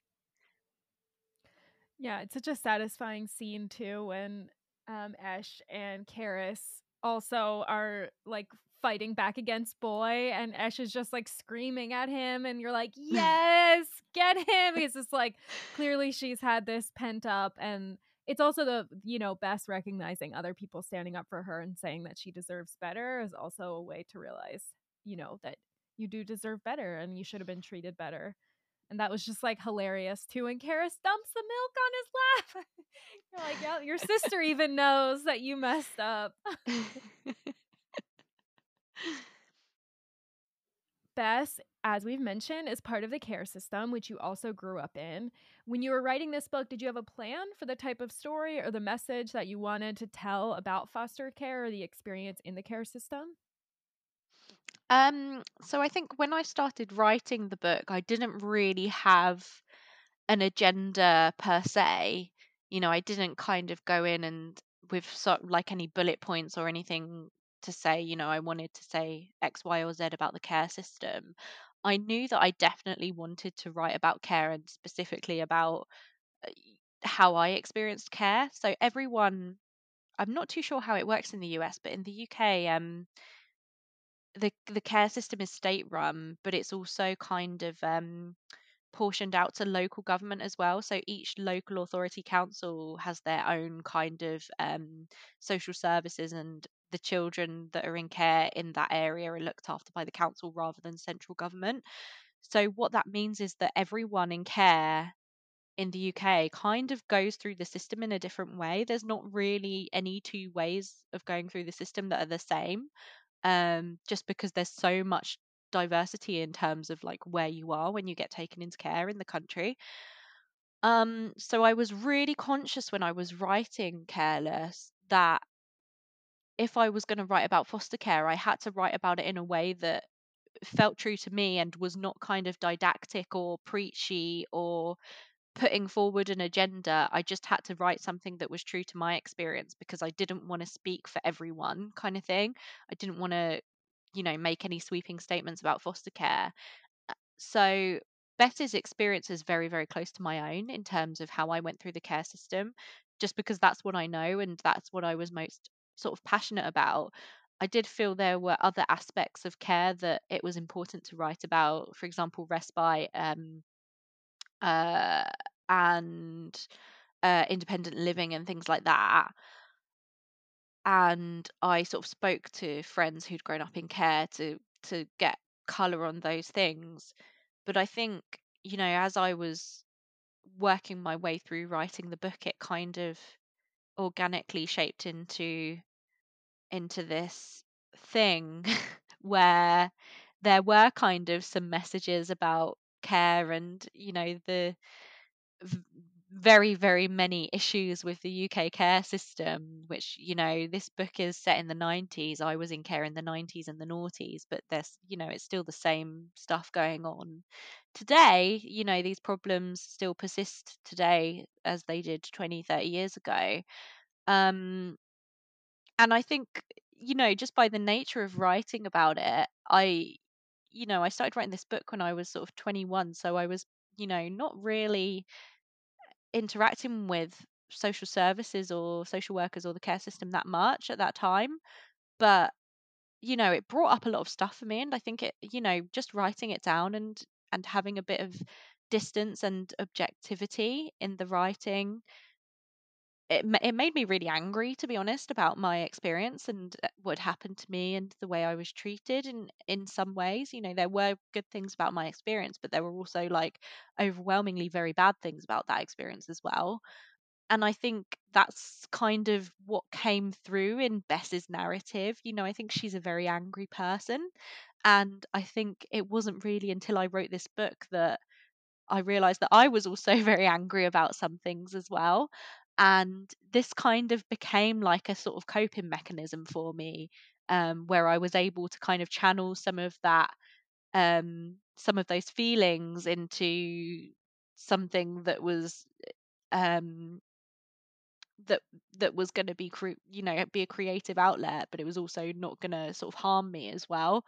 Yeah, it's such a satisfying scene too when um Esh and Karis also are like fighting back against Boy, and Esh is just like screaming at him, and you're like, yes, get him. It's just like clearly she's had this pent up, and it's also the, you know, Bess recognizing other people standing up for her and saying that she deserves better is also a way to realize, you know, that you do deserve better and you should have been treated better. And that was just like hilarious too. And Karis dumps the milk on his lap. You're like, yeah, your sister even knows that you messed up. Bess, as we've mentioned, is part of the care system, which you also grew up in. When you were writing this book, did you have a plan for the type of story or the message that you wanted to tell about foster care or the experience in the care system? um so I think when I started writing the book, I didn't really have an agenda per se. You know, I didn't kind of go in and with sort of like any bullet points or anything to say, you know, I wanted to say X, Y, or Z about the care system. I knew that I definitely wanted to write about care, and specifically about uh, how I experienced care. So everyone, I'm not too sure how it works in the U S, but in the U K, um, the the care system is state run, but it's also kind of um portioned out to local government as well. So each local authority council has their own kind of um, social services, and the children that are in care in that area are looked after by the council rather than central government. So what that means is that everyone in care in the U K kind of goes through the system in a different way. There's not really any two ways of going through the system that are the same, um, just because there's so much diversity in terms of like where you are when you get taken into care in the country. Um, so I was really conscious when I was writing Careless that if I was going to write about foster care, I had to write about it in a way that felt true to me and was not kind of didactic or preachy or putting forward an agenda. I just had to write something that was true to my experience because I didn't want to speak for everyone, kind of thing. I didn't want to, you know, make any sweeping statements about foster care. So Bess's experience is very, very close to my own in terms of how I went through the care system, just because that's what I know and that's what I was most sort of passionate about. I did feel there were other aspects of care that it was important to write about, for example, respite, um, uh, and uh, independent living and things like that. And I sort of spoke to friends who'd grown up in care to to get color on those things. But I think, you know, as I was working my way through writing the book, it kind of organically shaped into into this thing where there were kind of some messages about care and, you know, the v- very, very many issues with the U K care system, which, you know, this book is set in the nineties. I was in care in the nineties and the noughties, but there's, you know, it's still the same stuff going on today. You know, these problems still persist today as they did twenty, thirty years ago. Um, and I think, you know, just by the nature of writing about it, I, you know, I started writing this book when I was sort of twenty-one. So I was, you know, not really interacting with social services or social workers or the care system that much at that time. But, you know, it brought up a lot of stuff for me. And I think it, you know, just writing it down and and having a bit of distance and objectivity in the writing, it ma- it made me really angry, to be honest, about my experience and uh, what happened to me and the way I was treated in in some ways. You know, there were good things about my experience, but there were also like overwhelmingly very bad things about that experience as well. And I think that's kind of what came through in Bess's narrative. You know, I think she's a very angry person. And I think it wasn't really until I wrote this book that I realized that I was also very angry about some things as well. And this kind of became like a sort of coping mechanism for me, um, where I was able to kind of channel some of that, um, some of those feelings into something that was um that that was going to be cre- you know, be a creative outlet, but it was also not going to sort of harm me as well.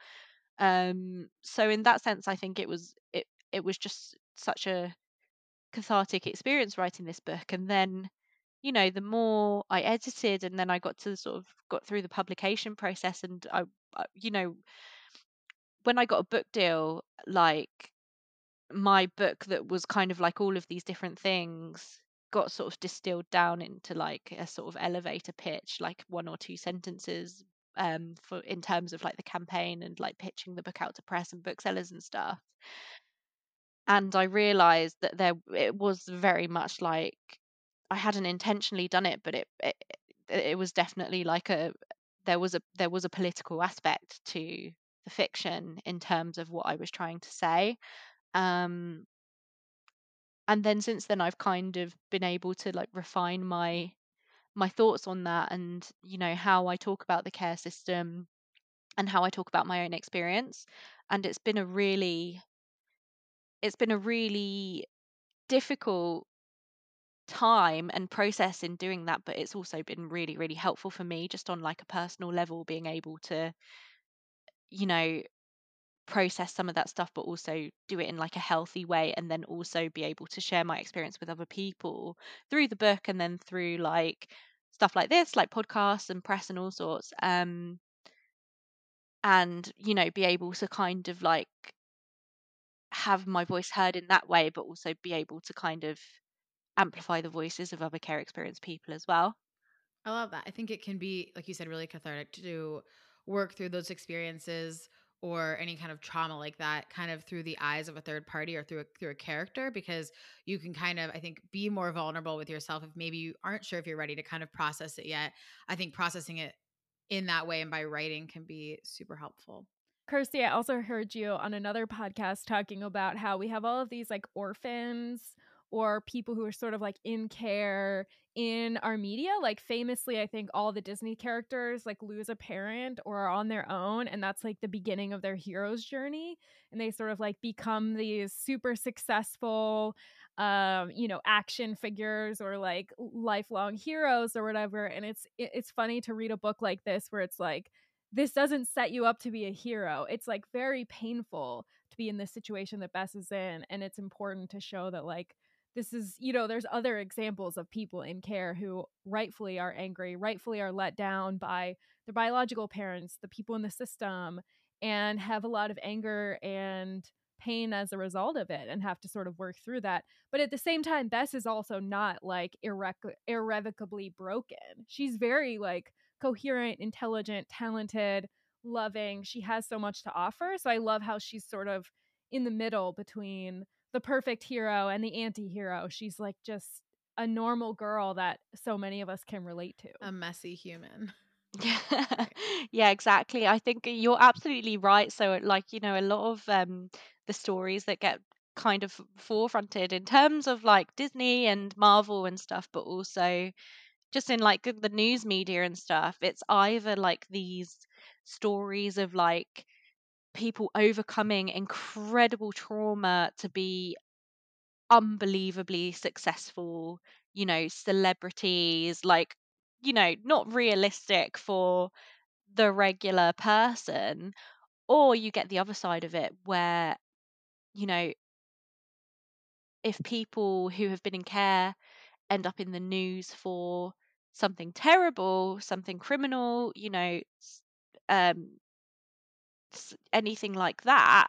Um so in that sense, I think it was it it was just such a cathartic experience writing this book. And then, you know, the more I edited and then I got to sort of got through the publication process, and I, I you know, when I got a book deal, like my book that was kind of like all of these different things got sort of distilled down into like a sort of elevator pitch, like one or two sentences, um for in terms of like the campaign and like pitching the book out to press and booksellers and stuff. And I realized that there it was very much like I hadn't intentionally done it, but it it, it was definitely like a there was a there was a political aspect to the fiction in terms of what I was trying to say. um and then since then I've kind of been able to like refine my my thoughts on that, and, you know, how I talk about the care system and how I talk about my own experience. And it's been a really it's been a really difficult time and process in doing that, but it's also been really, really helpful for me just on like a personal level, being able to, you know, process some of that stuff, but also do it in like a healthy way, and then also be able to share my experience with other people through the book, and then through like stuff like this, like podcasts and press and all sorts. Um and, you know, be able to kind of like have my voice heard in that way, but also be able to kind of amplify the voices of other care experienced people as well. I love that. I think it can be, like you said, really cathartic to work through those experiences or any kind of trauma like that kind of through the eyes of a third party or through a, through a character, because you can kind of, I think, be more vulnerable with yourself if maybe you aren't sure if you're ready to kind of process it yet. I think processing it in that way and by writing can be super helpful. Kirsty, I also heard you on another podcast talking about how we have all of these like orphans or people who are sort of like in care in our media. Like famously, I think all the Disney characters like lose a parent or are on their own, and that's like the beginning of their hero's journey. And they sort of like become these super successful um you know, action figures or like lifelong heroes or whatever. And it's it- it's funny to read a book like this where it's like this doesn't set you up to be a hero. It's like very painful to be in this situation that Bess is in. And it's important to show that, like, this is, you know, there's other examples of people in care who rightfully are angry, rightfully are let down by their biological parents, the people in the system, and have a lot of anger and pain as a result of it and have to sort of work through that. But at the same time, Bess is also not like irre- irrevocably broken. She's very like coherent, intelligent, talented, loving. She has so much to offer. So I love how she's sort of in the middle between the perfect hero and the anti-hero. She's like just a normal girl that so many of us can relate to. A messy human. Yeah, Right. yeah, exactly. I think you're absolutely right. So, like, you know, a lot of um the stories that get kind of forefronted in terms of like Disney and Marvel and stuff, but also just in like the news media and stuff, it's either like these stories of like people overcoming incredible trauma to be unbelievably successful, you know, celebrities, like, you know, not realistic for the regular person. Or you get the other side of it where, you know, if people who have been in care end up in the news for something terrible, something criminal, you know, s- um, s- anything like that,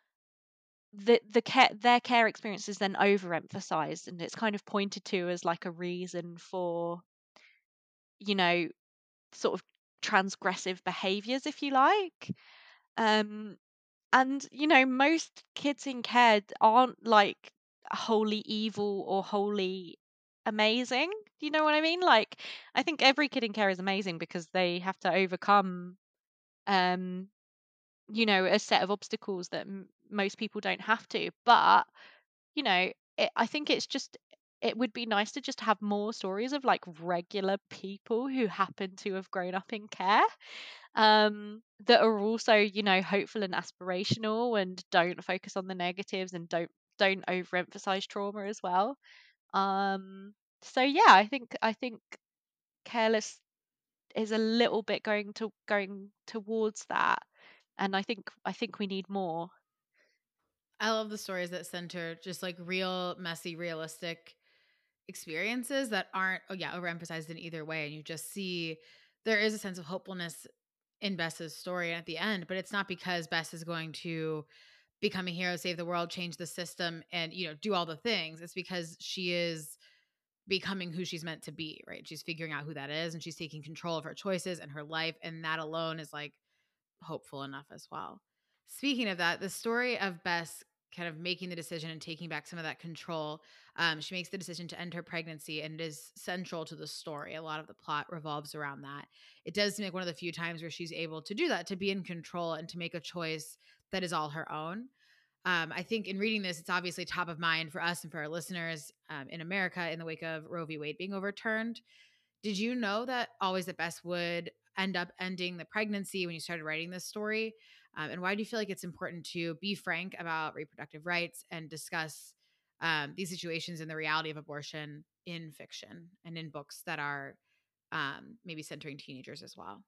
the the care their care experience is then overemphasized, and it's kind of pointed to as like a reason for, you know, sort of transgressive behaviors, if you like. Um, and you know, most kids in care aren't like wholly evil or wholly amazing. You know what I mean? Like, I think every kid in care is amazing because they have to overcome, um, you know, a set of obstacles that m- most people don't have to. But you know, it, I think it's just it would be nice to just have more stories of like regular people who happen to have grown up in care, um, that are also, you know, hopeful and aspirational and don't focus on the negatives and don't don't overemphasize trauma as well. Um, so yeah, I think I think Careless is a little bit going to going towards that, and I think I think we need more. I love the stories that center just like real, messy, realistic experiences that aren't, oh yeah, overemphasized in either way. And you just see there is a sense of hopefulness in Bess's story at the end, but it's not because Bess is going to become a hero, save the world, change the system, and you know, do all the things. It's because she is becoming who she's meant to be, right? She's figuring out who that is and she's taking control of her choices and her life. And that alone is like hopeful enough as well. Speaking of that, the story of Bess kind of making the decision and taking back some of that control. Um, she makes the decision to end her pregnancy, and it is central to the story. A lot of the plot revolves around that. It does seem like one of the few times where she's able to do that, to be in control and to make a choice that is all her own. Um, I think in reading this, it's obviously top of mind for us and for our listeners um, in America in the wake of Roe v. Wade being overturned. Did you know that Always the Best would end up ending the pregnancy when you started writing this story? Um, and why do you feel like it's important to be frank about reproductive rights and discuss um, these situations and the reality of abortion in fiction and in books that are um, maybe centering teenagers as well?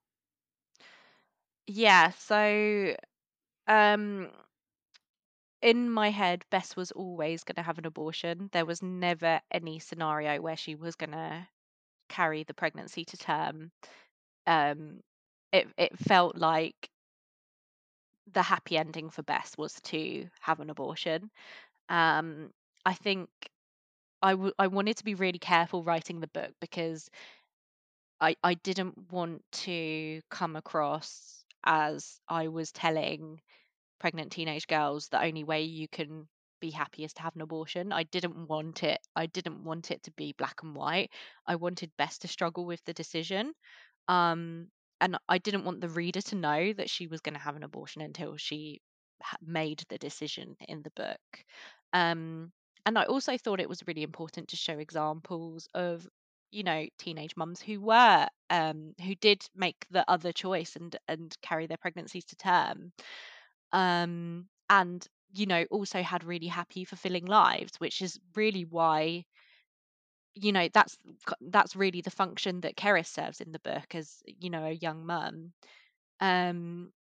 Yeah, so um in my head, Bess was always going to have an abortion. There was never any scenario where she was going to carry the pregnancy to term. Um, it it felt like the happy ending for Bess was to have an abortion. Um, I think I w- I wanted to be really careful writing the book because I I didn't want to come across as I was telling pregnant teenage girls the only way you can be happy is to have an abortion. I didn't want it. I didn't want it to be black and white. I wanted Bess to struggle with the decision. Um, and I didn't want the reader to know that she was going to have an abortion until she ha- made the decision in the book. Um, and I also thought it was really important to show examples of, you know, teenage mums who were um, who did make the other choice and and carry their pregnancies to term, um, and you know, also had really happy, fulfilling lives, which is really why, you know, that's that's really the function that Keris serves in the book as, you know, a young mum. Um,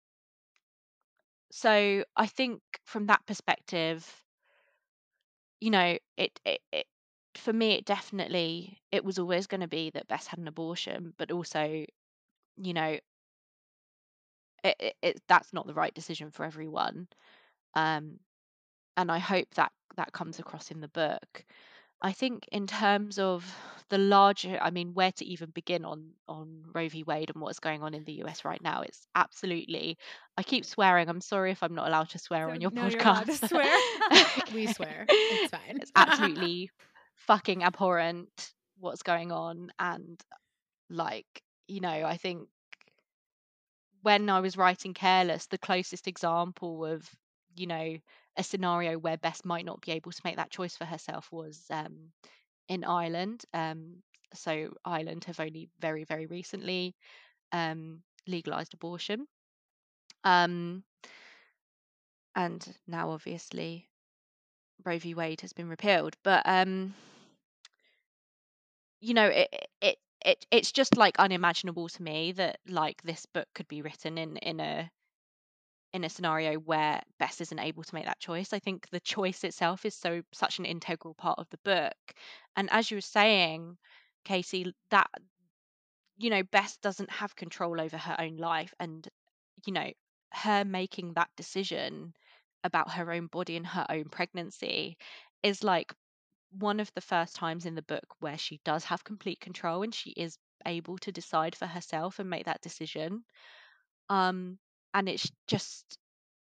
so I think from that perspective, you know, it it, it for me, it definitely it was always going to be that Bess had an abortion, but also, you know, it, it, it that's not the right decision for everyone. Um, and I hope that that comes across in the book. I think in terms of the larger, I mean, where to even begin on on Roe v. Wade and what's going on in the U S right now, it's absolutely. I keep swearing. I'm sorry if I'm not allowed to swear on So, your no, you're allowed to podcast. swear. We Okay. swear. It's fine. It's absolutely fucking abhorrent what's going on, and like you know, I think when I was writing Careless, the closest example of, you know, a scenario where Bess might not be able to make that choice for herself was um, in Ireland. Um, so Ireland have only very, very recently um, legalized abortion. Um, and now obviously Roe v. Wade has been repealed. But um, you know, it it it it's just like unimaginable to me that like this book could be written in in a in a scenario where Bess isn't able to make that choice. I think the choice itself is so such an integral part of the book. And as you were saying, Casey, that you know, Bess doesn't have control over her own life, and you know, her making that decision about her own body and her own pregnancy is like one of the first times in the book where she does have complete control and she is able to decide for herself and make that decision. Um, and it's just,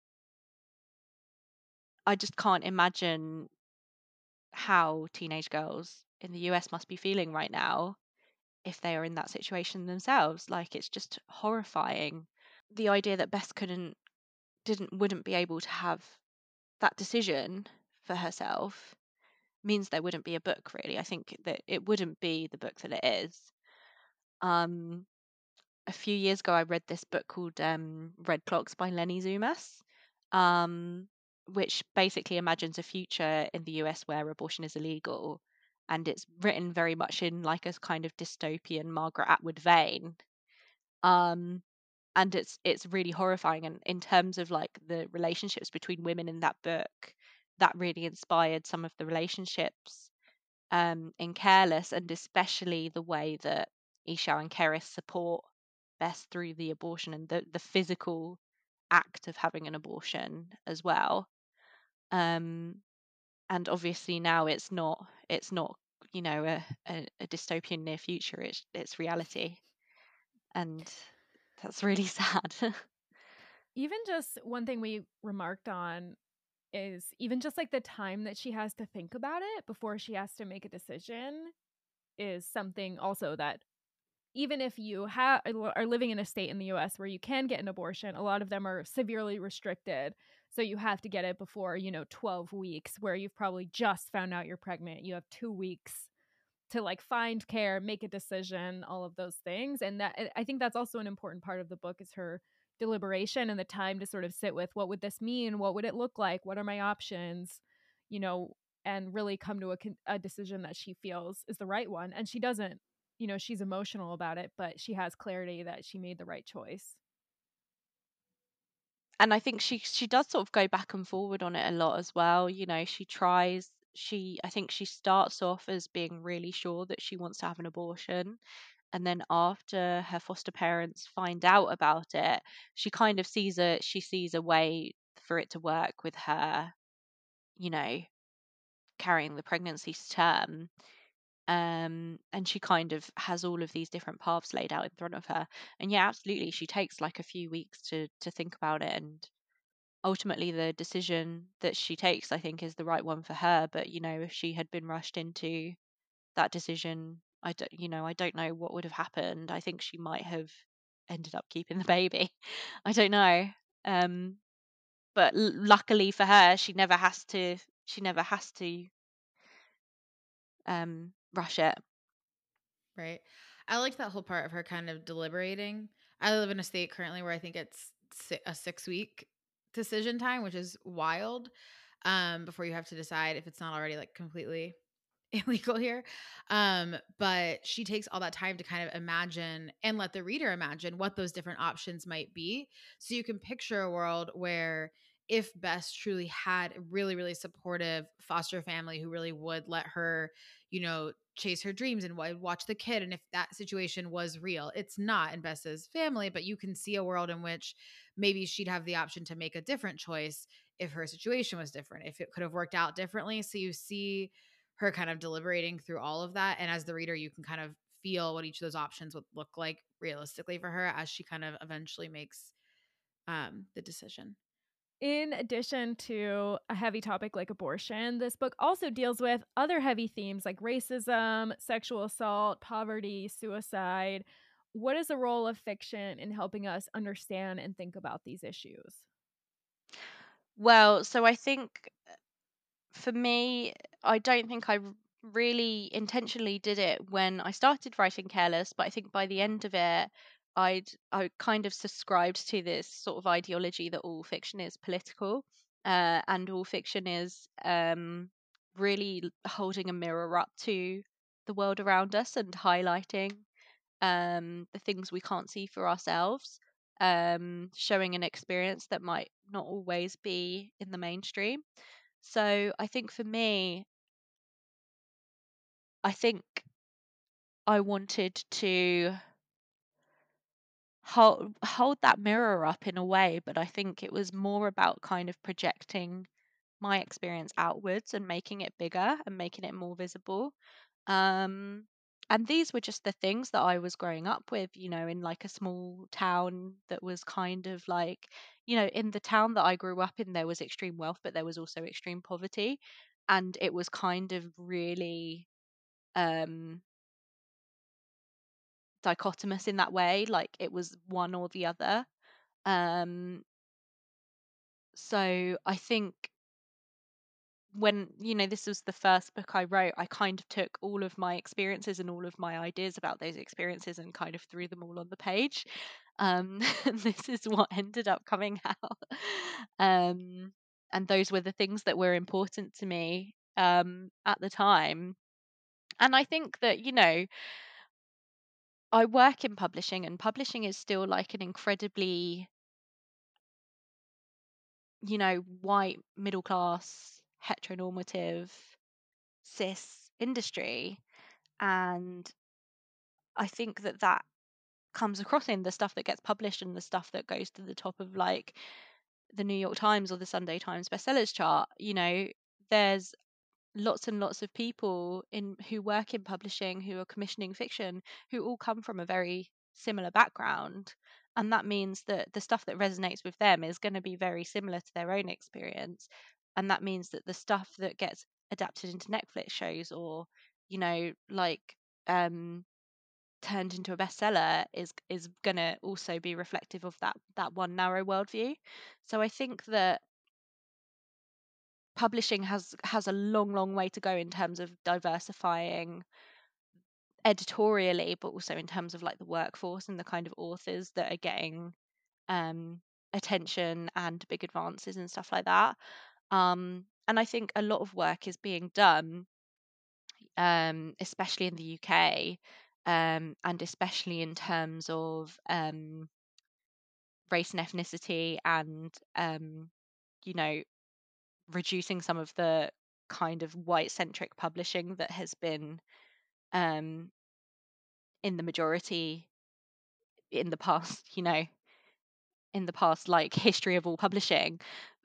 I just can't imagine how teenage girls in the U S must be feeling right now if they are in that situation themselves. Like, it's just horrifying. The idea that Bess couldn't, didn't, wouldn't be able to have that decision for herself means there wouldn't be a book, really. I think that it wouldn't be the book that it is. Um, a few years ago, I read this book called um, Red Clocks by Lenny Zumas, um, which basically imagines a future in the U S where abortion is illegal. And it's written very much in like a kind of dystopian Margaret Atwood vein. Um, and it's it's really horrifying. And in terms of like the relationships between women in that book, that really inspired some of the relationships um, in Careless, and especially the way that Isha and Keris support Bess through the abortion and the, the physical act of having an abortion as well. Um, and obviously now it's not it's not you know a, a, a dystopian near future. It's it's reality, and that's really sad. Even just one thing we remarked on is even just like the time that she has to think about it before she has to make a decision is something also that even if you have are living in a state in the U S where you can get an abortion, a lot of them are severely restricted. So you have to get it before, you know, twelve weeks, where you've probably just found out you're pregnant. You have two weeks to like find care, make a decision, all of those things. And that I think that's also an important part of the book is her deliberation and the time to sort of sit with what would this mean? What would it look like? What are my options? You know, and really come to a, a decision that she feels is the right one. And she doesn't, you know, she's emotional about it, but she has clarity that she made the right choice. And I think she she does sort of go back and forward on it a lot as well. You know, she tries she I think she starts off as being really sure that she wants to have an abortion, and then after her foster parents find out about it, she kind of sees a she sees a way for it to work with her, you know, carrying the pregnancy to term. Um, and she kind of has all of these different paths laid out in front of her. And yeah, absolutely, she takes like a few weeks to to think about it, and ultimately the decision that she takes, I think, is the right one for her. But you know, if she had been rushed into that decision, I don't, you know, I don't know what would have happened. I think she might have ended up keeping the baby. I don't know. Um, but l- luckily for her, she never has to. She never has to um, rush it. Right. I liked that whole part of her kind of deliberating. I live in a state currently where I think it's si- a six week decision time, which is wild. Um, before you have to decide if it's not already like completely illegal here. Um, but she takes all that time to kind of imagine and let the reader imagine what those different options might be. So you can picture a world where if Bess truly had a really, really supportive foster family who really would let her, you know, chase her dreams and wa- watch the kid. And if that situation was real, it's not in Bess's family, but you can see a world in which maybe she'd have the option to make a different choice if her situation was different, if it could have worked out differently. So you see her kind of deliberating through all of that. And as the reader, you can kind of feel what each of those options would look like realistically for her as she kind of eventually makes um, the decision. In addition to a heavy topic like abortion, this book also deals with other heavy themes like racism, sexual assault, poverty, suicide. what is the role of fiction in helping us understand and think about these issues? Well, so I think for me, I don't think I r- really intentionally did it when I started writing Careless, but I think by the end of it, I'd I kind of subscribed to this sort of ideology that all fiction is political, uh, and all fiction is um, really l- holding a mirror up to the world around us and highlighting um, the things we can't see for ourselves, um, showing an experience that might not always be in the mainstream. So I think for me, I think I wanted to hold hold that mirror up in a way, but I think it was more about kind of projecting my experience outwards and making it bigger and making it more visible. Um, and these were just the things that I was growing up with, you know, in like a small town that was kind of like, you know, in the town that I grew up in, there was extreme wealth, but there was also extreme poverty. And it was kind of really um dichotomous in that way, like it was one or the other. Um, so I think when, you know, this was the first book I wrote, I kind of took all of my experiences and all of my ideas about those experiences and kind of threw them all on the page. Um, and this is what ended up coming out. Um, and those were the things that were important to me um, at the time. And I think that, you know, I work in publishing, and publishing is still like an incredibly, you know, white, middle class, heteronormative, cis industry. And I think that that comes across in the stuff that gets published and the stuff that goes to the top of like the New York Times or the Sunday Times bestsellers chart. You know, there's lots and lots of people in who work in publishing, who are commissioning fiction, who all come from a very similar background. And that means that the stuff that resonates with them is going to be very similar to their own experience. And that means that the stuff that gets adapted into Netflix shows, or, you know, like um turned into a bestseller, is is going to also be reflective of that that one narrow worldview. So I think that publishing has has a long long way to go in terms of diversifying editorially, but also in terms of like the workforce and the kind of authors that are getting um attention and big advances and stuff like that. Um and I think a lot of work is being done, um especially in the U K, um and especially in terms of um race and ethnicity, and um you know, reducing some of the kind of white centric publishing that has been um in the majority in the past, you know, in the past like history of all publishing.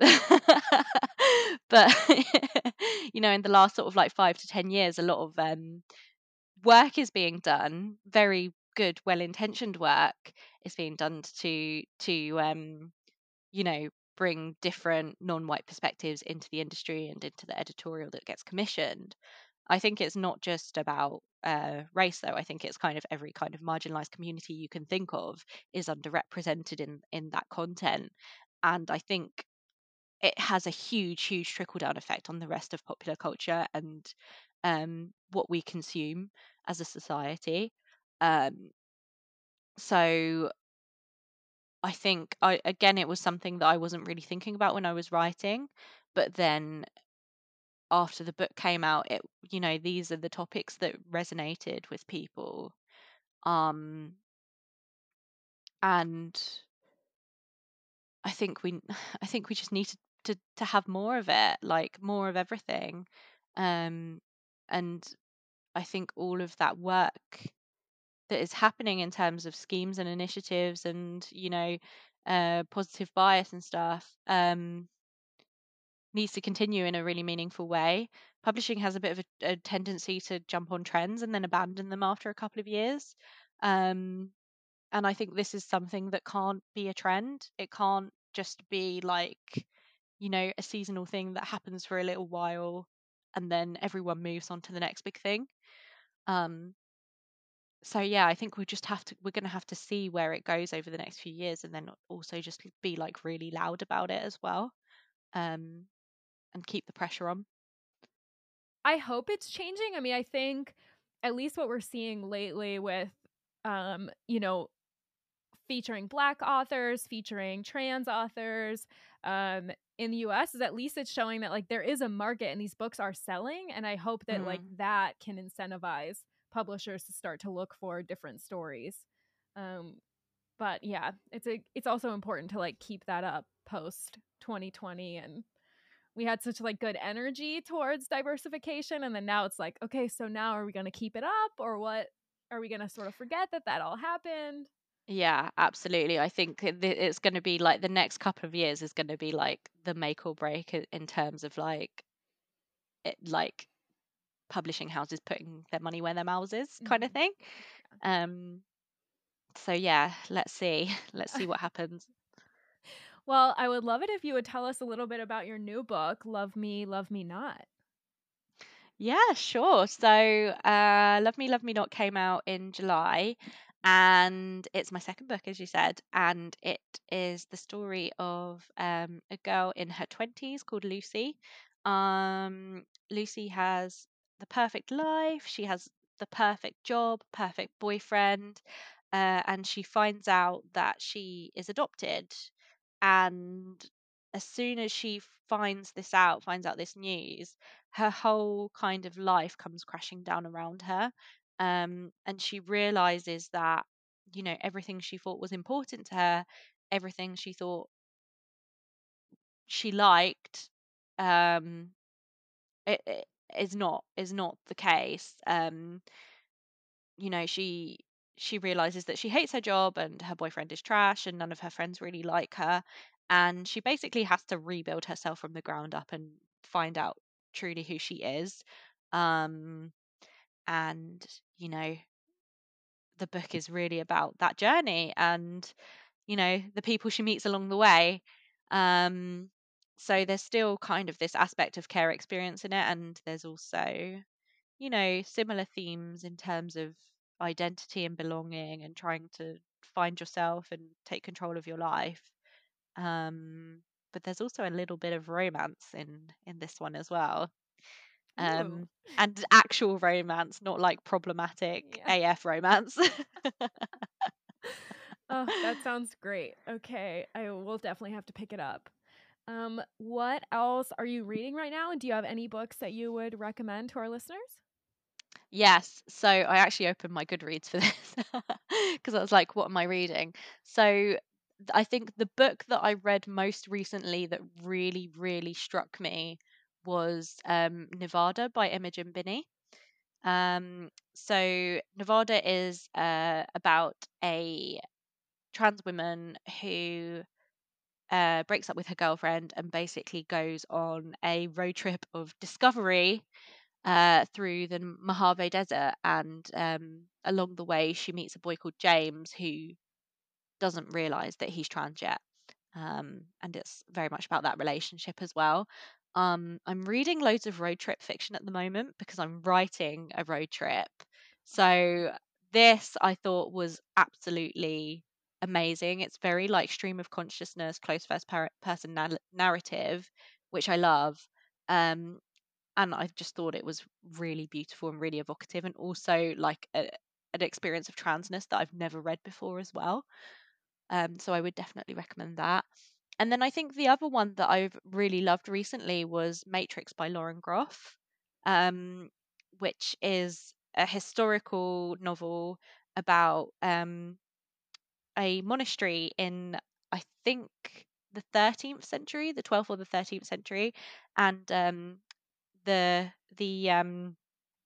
But you know, in the last sort of like five to ten years, a lot of um work is being done, very good, well intentioned work is being done to to um you know, bring different non-white perspectives into the industry and into the editorial that gets commissioned. I think it's not just about uh, race, though. I think it's kind of every kind of marginalized community you can think of is underrepresented in in that content, and I think it has a huge, huge trickle down effect on the rest of popular culture and um, what we consume as a society. Um, so I think I again it was something that I wasn't really thinking about when I was writing, but then after the book came out, it, you know, these are the topics that resonated with people. Um and I think we I think we just need to, to to have more of it, like more of everything. Um and I think all of that work that is happening in terms of schemes and initiatives and, you know, uh positive bias and stuff, um needs to continue in a really meaningful way. Publishing has a bit of a, a tendency to jump on trends and then abandon them after a couple of years. Um, and I think this is something that can't be a trend. It can't just be like, you know, a seasonal thing that happens for a little while and then everyone moves on to the next big thing. Um, so yeah, I think we just have to we're going to have to see where it goes over the next few years, and then also just be like really loud about it as well, um and keep the pressure on. I hope it's changing. I mean, I think at least what we're seeing lately with, um, you know, featuring Black authors, featuring trans authors, um, in the U S is at least it's showing that like there is a market and these books are selling. And I hope that like Mm. that can incentivize publishers to start to look for different stories. Um, but yeah, it's a it's also important to like keep that up post twenty twenty, and we had such like good energy towards diversification, and then now it's like, okay, so now are we going to keep it up, or what? Are we going to sort of forget that that all happened? Yeah, absolutely. I think it- th- it's going to be like the next couple of years is going to be like the make or break i- in terms of like it, like publishing houses putting their money where their mouths is, kind of Mhm. thing. Um, so yeah, let's see. Let's see what happens. Well, I would love it if you would tell us a little bit about your new book, Love Me, Love Me Not. Yeah, sure. So, uh, Love Me, Love Me Not came out in July, and it's my second book, as you said, and it is the story of um, a girl in her twenties called Lucy. Um, Lucy has the perfect life, she has the perfect job, perfect boyfriend, uh, and she finds out that she is adopted. And as soon as she finds this out, finds out this news, her whole kind of life comes crashing down around her. Um, and she realizes that, you know, everything she thought was important to her, everything she thought she liked, um, it, it is not is not the case. Um, you know, she she realizes that she hates her job and her boyfriend is trash and none of her friends really like her, and she basically has to rebuild herself from the ground up and find out truly who she is. Um, and you know, the book is really about that journey and you know the people she meets along the way. Um, so there's still kind of this aspect of care experience in it, and there's also you know, similar themes in terms of identity and belonging and trying to find yourself and take control of your life. Um, but there's also a little bit of romance in in this one as well. Ooh. Um, and actual romance, not like problematic Yeah. A F romance. Oh, that sounds great. Okay, I will definitely have to pick it up. Um, what else are you reading right now? And do you have any books that you would recommend to our listeners? Yes, so I actually opened my Goodreads for this because I was like, what am I reading? So th- I think the book that I read most recently that really, really struck me was um, Nevada by Imogen Binney. Um, so Nevada is uh, about a trans woman who uh, breaks up with her girlfriend and basically goes on a road trip of discovery uh, through the Mojave Desert. And um, along the way, she meets a boy called James who doesn't realize that he's trans yet. Um, and it's very much about that relationship as well. Um, I'm reading loads of road trip fiction at the moment because I'm writing a road trip. So this I thought was absolutely amazing. It's very like stream of consciousness, close first per- person na- narrative, which I love. Um, and I just thought it was really beautiful and really evocative, and also like a, an experience of transness that I've never read before as well. Um, so I would definitely recommend that. And then I think the other one that I've really loved recently was Matrix by Lauren Groff, um, which is a historical novel about um, a monastery in, I think, the thirteenth century, the twelfth or the thirteenth century, and um, the the um,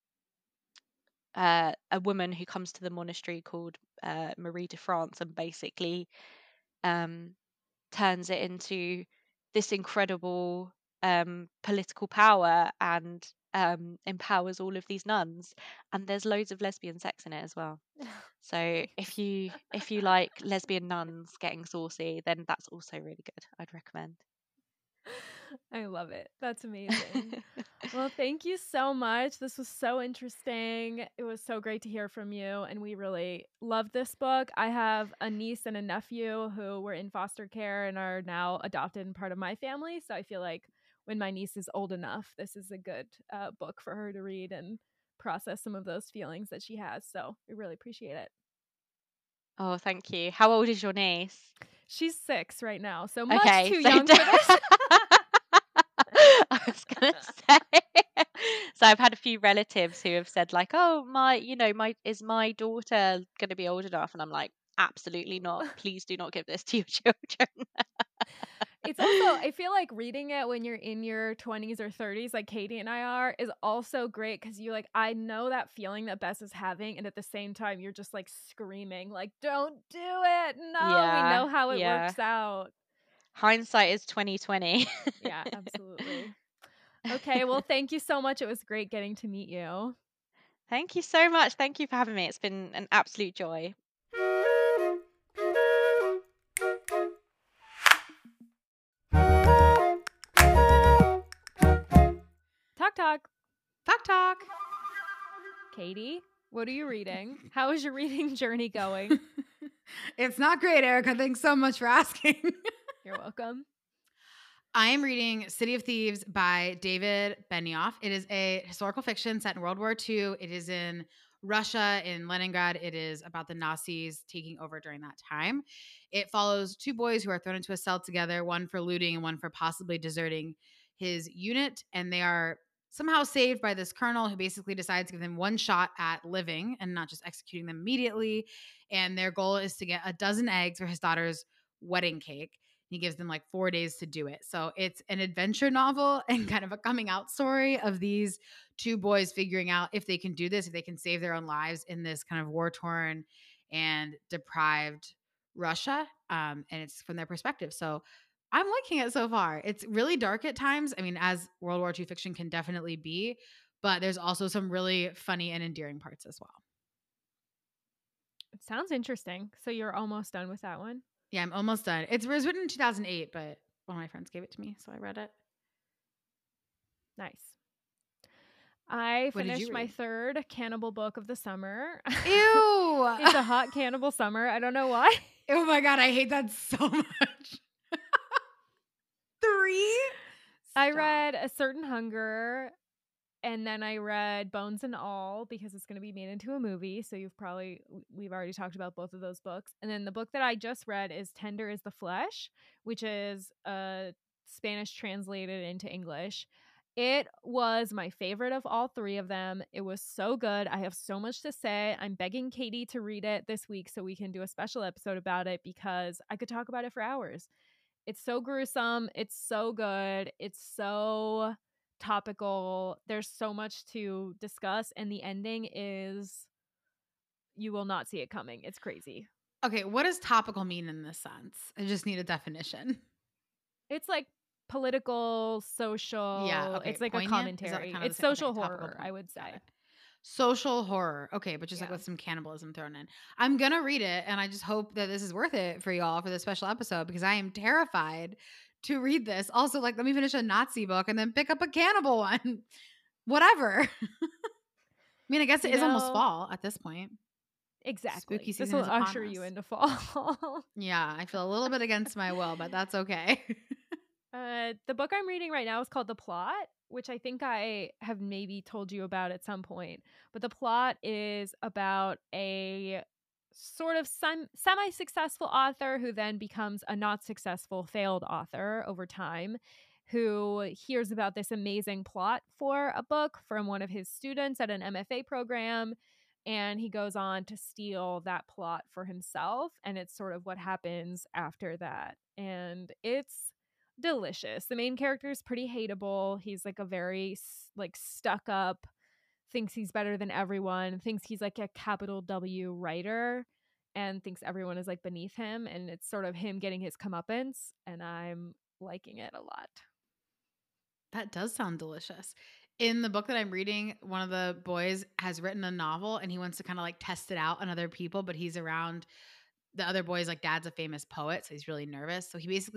uh, a woman who comes to the monastery called uh, Marie de France and basically um, turns it into this incredible um, political power and um, empowers all of these nuns. And there's loads of lesbian sex in it as well. So if Nice. you if you like lesbian nuns getting saucy, then that's also really good. I'd recommend. I love it. That's amazing. Well, thank you so much. This was so interesting. It was so great to hear from you, and we really loved this book. I have a niece and a nephew who were in foster care and are now adopted and part of my family. So I feel like when my niece is old enough, this is a good uh, book for her to read and process some of those feelings that she has. So we really appreciate it. Oh, thank you. How old is your niece? She's six right now, so much Okay, too so young d- for this. I was gonna say. So I've had a few relatives who have said like, "Oh, my, you know, my is my daughter going to be old enough?" And I'm like, "Absolutely not. Please do not give this to your children." It's also, I feel like reading it when you're in your twenties or thirties, like Katie and I are, is also great because you like, I know that feeling that Bess is having. And at the same time, you're just like screaming, like, don't do it. No, we Yeah, know how it yeah. works out. Hindsight is twenty twenty. Yeah, absolutely. Okay, well, thank you so much. It was great getting to meet you. Thank you so much. Thank you for having me. It's been an absolute joy. Talk, talk. Talk, talk. Katie, what are you reading? How is your reading journey going? It's not great, Erica. Thanks so much for asking. You're welcome. I am reading City of Thieves by David Benioff. It is a historical fiction set in World War Two. It is in Russia, in Leningrad. It is about the Nazis taking over during that time. It follows two boys who are thrown into a cell together, one for looting and one for possibly deserting his unit. And they are somehow saved by this colonel who basically decides to give them one shot at living and not just executing them immediately. And their goal is to get a dozen eggs for his daughter's wedding cake. He gives them like four days to do it. So it's an adventure novel and kind of a coming out story of these two boys figuring out if they can do this, if they can save their own lives in this kind of war torn and deprived Russia. Um, and it's from their perspective. So I'm liking it so far. It's really dark at times. I mean, as World War Two fiction can definitely be, but there's also some really funny and endearing parts as well. It sounds interesting. So you're almost done with that one? Yeah, I'm almost done. It's, it was written in two thousand eight, but one of my friends gave it to me, so I read it. Nice. I What did you finished my read? third cannibal book of the summer. Ew! It's a hot cannibal summer. I don't know why. Oh my god, I hate that so much. Three? I Stop. read A Certain Hunger, and then I read Bones and All because it's going to be made into a movie. So you've probably, we've already talked about both of those books. And then the book that I just read is Tender is the Flesh, which is uh, Spanish translated into English. It was my favorite of all three of them. It was so good. I have so much to say. I'm begging Katie to read it this week so we can do a special episode about it because I could talk about it for hours. It's so gruesome. It's so good. It's so topical. There's so much to discuss, and the ending is you will not see it coming. It's crazy. Okay, what does topical mean in this sense? I just need a definition. It's like political, social. Yeah, okay. It's like Poignant? a Is that commentary. kind of It's the same? social Okay, topical horror, I point. would Got say. it. Social horror. Okay, but just like Yeah. with some cannibalism thrown in. I'm going to read it, and I just hope that this is worth it for y'all for this special episode because I am terrified to read this. Also, like, let me finish a Nazi book and then pick up a cannibal one. Whatever. I mean, I guess it You is almost know- fall at this point. Exactly. Spooky This season will is upon usher you us. into fall. Yeah, I feel a little bit against my will, but that's okay. Uh, the book I'm reading right now is called The Plot, which I think I have maybe told you about at some point. But the plot is about a sort of sem- semi-successful author who then becomes a not successful failed author over time, who hears about this amazing plot for a book from one of his students at an M F A program, and he goes on to steal that plot for himself, and it's sort of what happens after that. And it's delicious. The main character is pretty hateable. He's like a very like stuck up, thinks he's better than everyone, thinks he's like a capital W writer, and thinks everyone is like beneath him. And it's sort of him getting his comeuppance, and I'm liking it a lot. That does sound delicious. In the book that I'm reading, one of the boys has written a novel and he wants to kind of like test it out on other people, but he's around the other boys, like dad's a famous poet, so he's really nervous. So he basically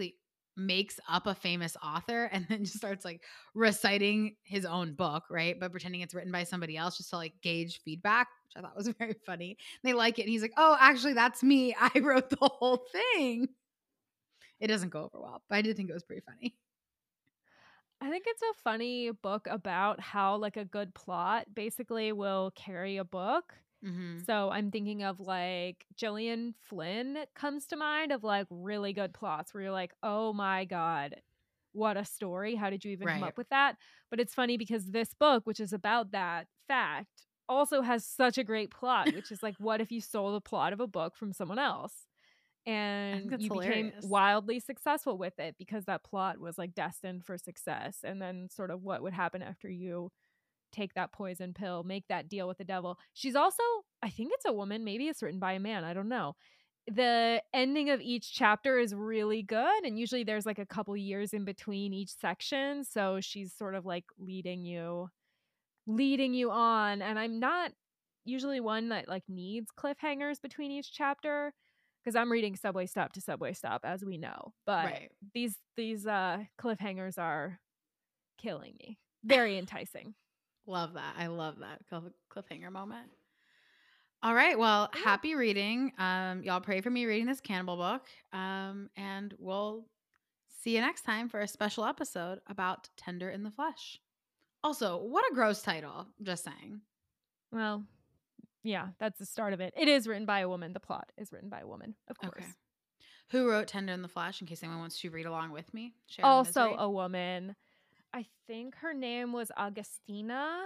makes up a famous author and then just starts like reciting his own book, right? But pretending it's written by somebody else just to like gauge feedback, which I thought was very funny. They like it. And he's like, oh, actually, that's me. I wrote the whole thing. It doesn't go over well, but I did think it was pretty funny. I think it's a funny book about how like a good plot basically will carry a book. Mm-hmm. So I'm thinking of like Gillian Flynn comes to mind of like really good plots where you're like, oh my God, what a story. How did you even come Right. up with that? But it's funny because this book, which is about that fact, also has such a great plot, which is like, what if you stole the plot of a book from someone else? And that's you became hilarious. wildly successful with it because that plot was like destined for success. And then sort of what would happen after you take that poison pill, make that deal with the devil. She's also, I think it's a woman, maybe it's written by a man, I don't know. The ending of each chapter is really good, and usually there's like a couple years in between each section, so she's sort of like leading you leading you on. And I'm not usually one that like needs cliffhangers between each chapter because I'm reading Subway Stop to Subway Stop, as we know. But Right. these these uh cliffhangers are killing me. Very enticing. Love that. I love that cliff- cliffhanger moment. All right. Well, Yeah. happy reading. Um, y'all pray for me reading this cannibal book. Um, and we'll see you next time for a special episode about Tender in the Flesh. Also, what a gross title. Just saying. Well, yeah, that's the start of it. It is written by a woman. The plot is written by a woman, of course. Okay. Who wrote Tender in the Flesh, in case anyone wants to read along with me? Share the Also misery. a woman. I think her name was Augustina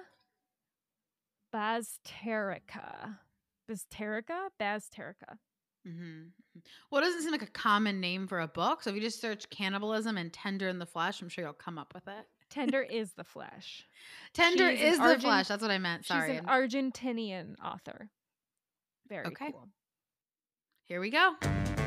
Bazterrica. Bazterrica? Bazterrica. Mm-hmm. Well, it doesn't seem like a common name for a book. So if you just search cannibalism and Tender in the Flesh, I'm sure you'll come up with it. Tender is the flesh. Tender She's an is the Argent- flesh. That's what I meant. Sorry. She's an Argentinian author. Very Okay. cool. Here we go.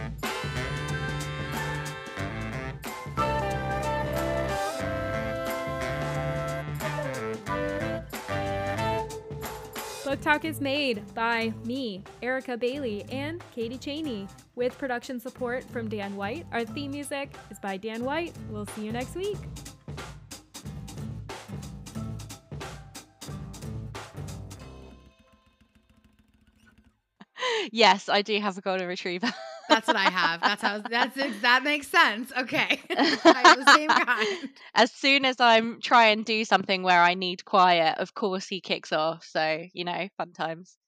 Book Talk is made by me, Erica Bailey, and Katie Cheney, with production support from Dan White. Our theme music is by Dan White. We'll see you next week. Yes, I do have a golden retriever. That's what I have. That's how. That's that makes sense. Okay, I have the same kind. As soon as I'm trying to do something where I need quiet, of course he kicks off. So you know, fun times.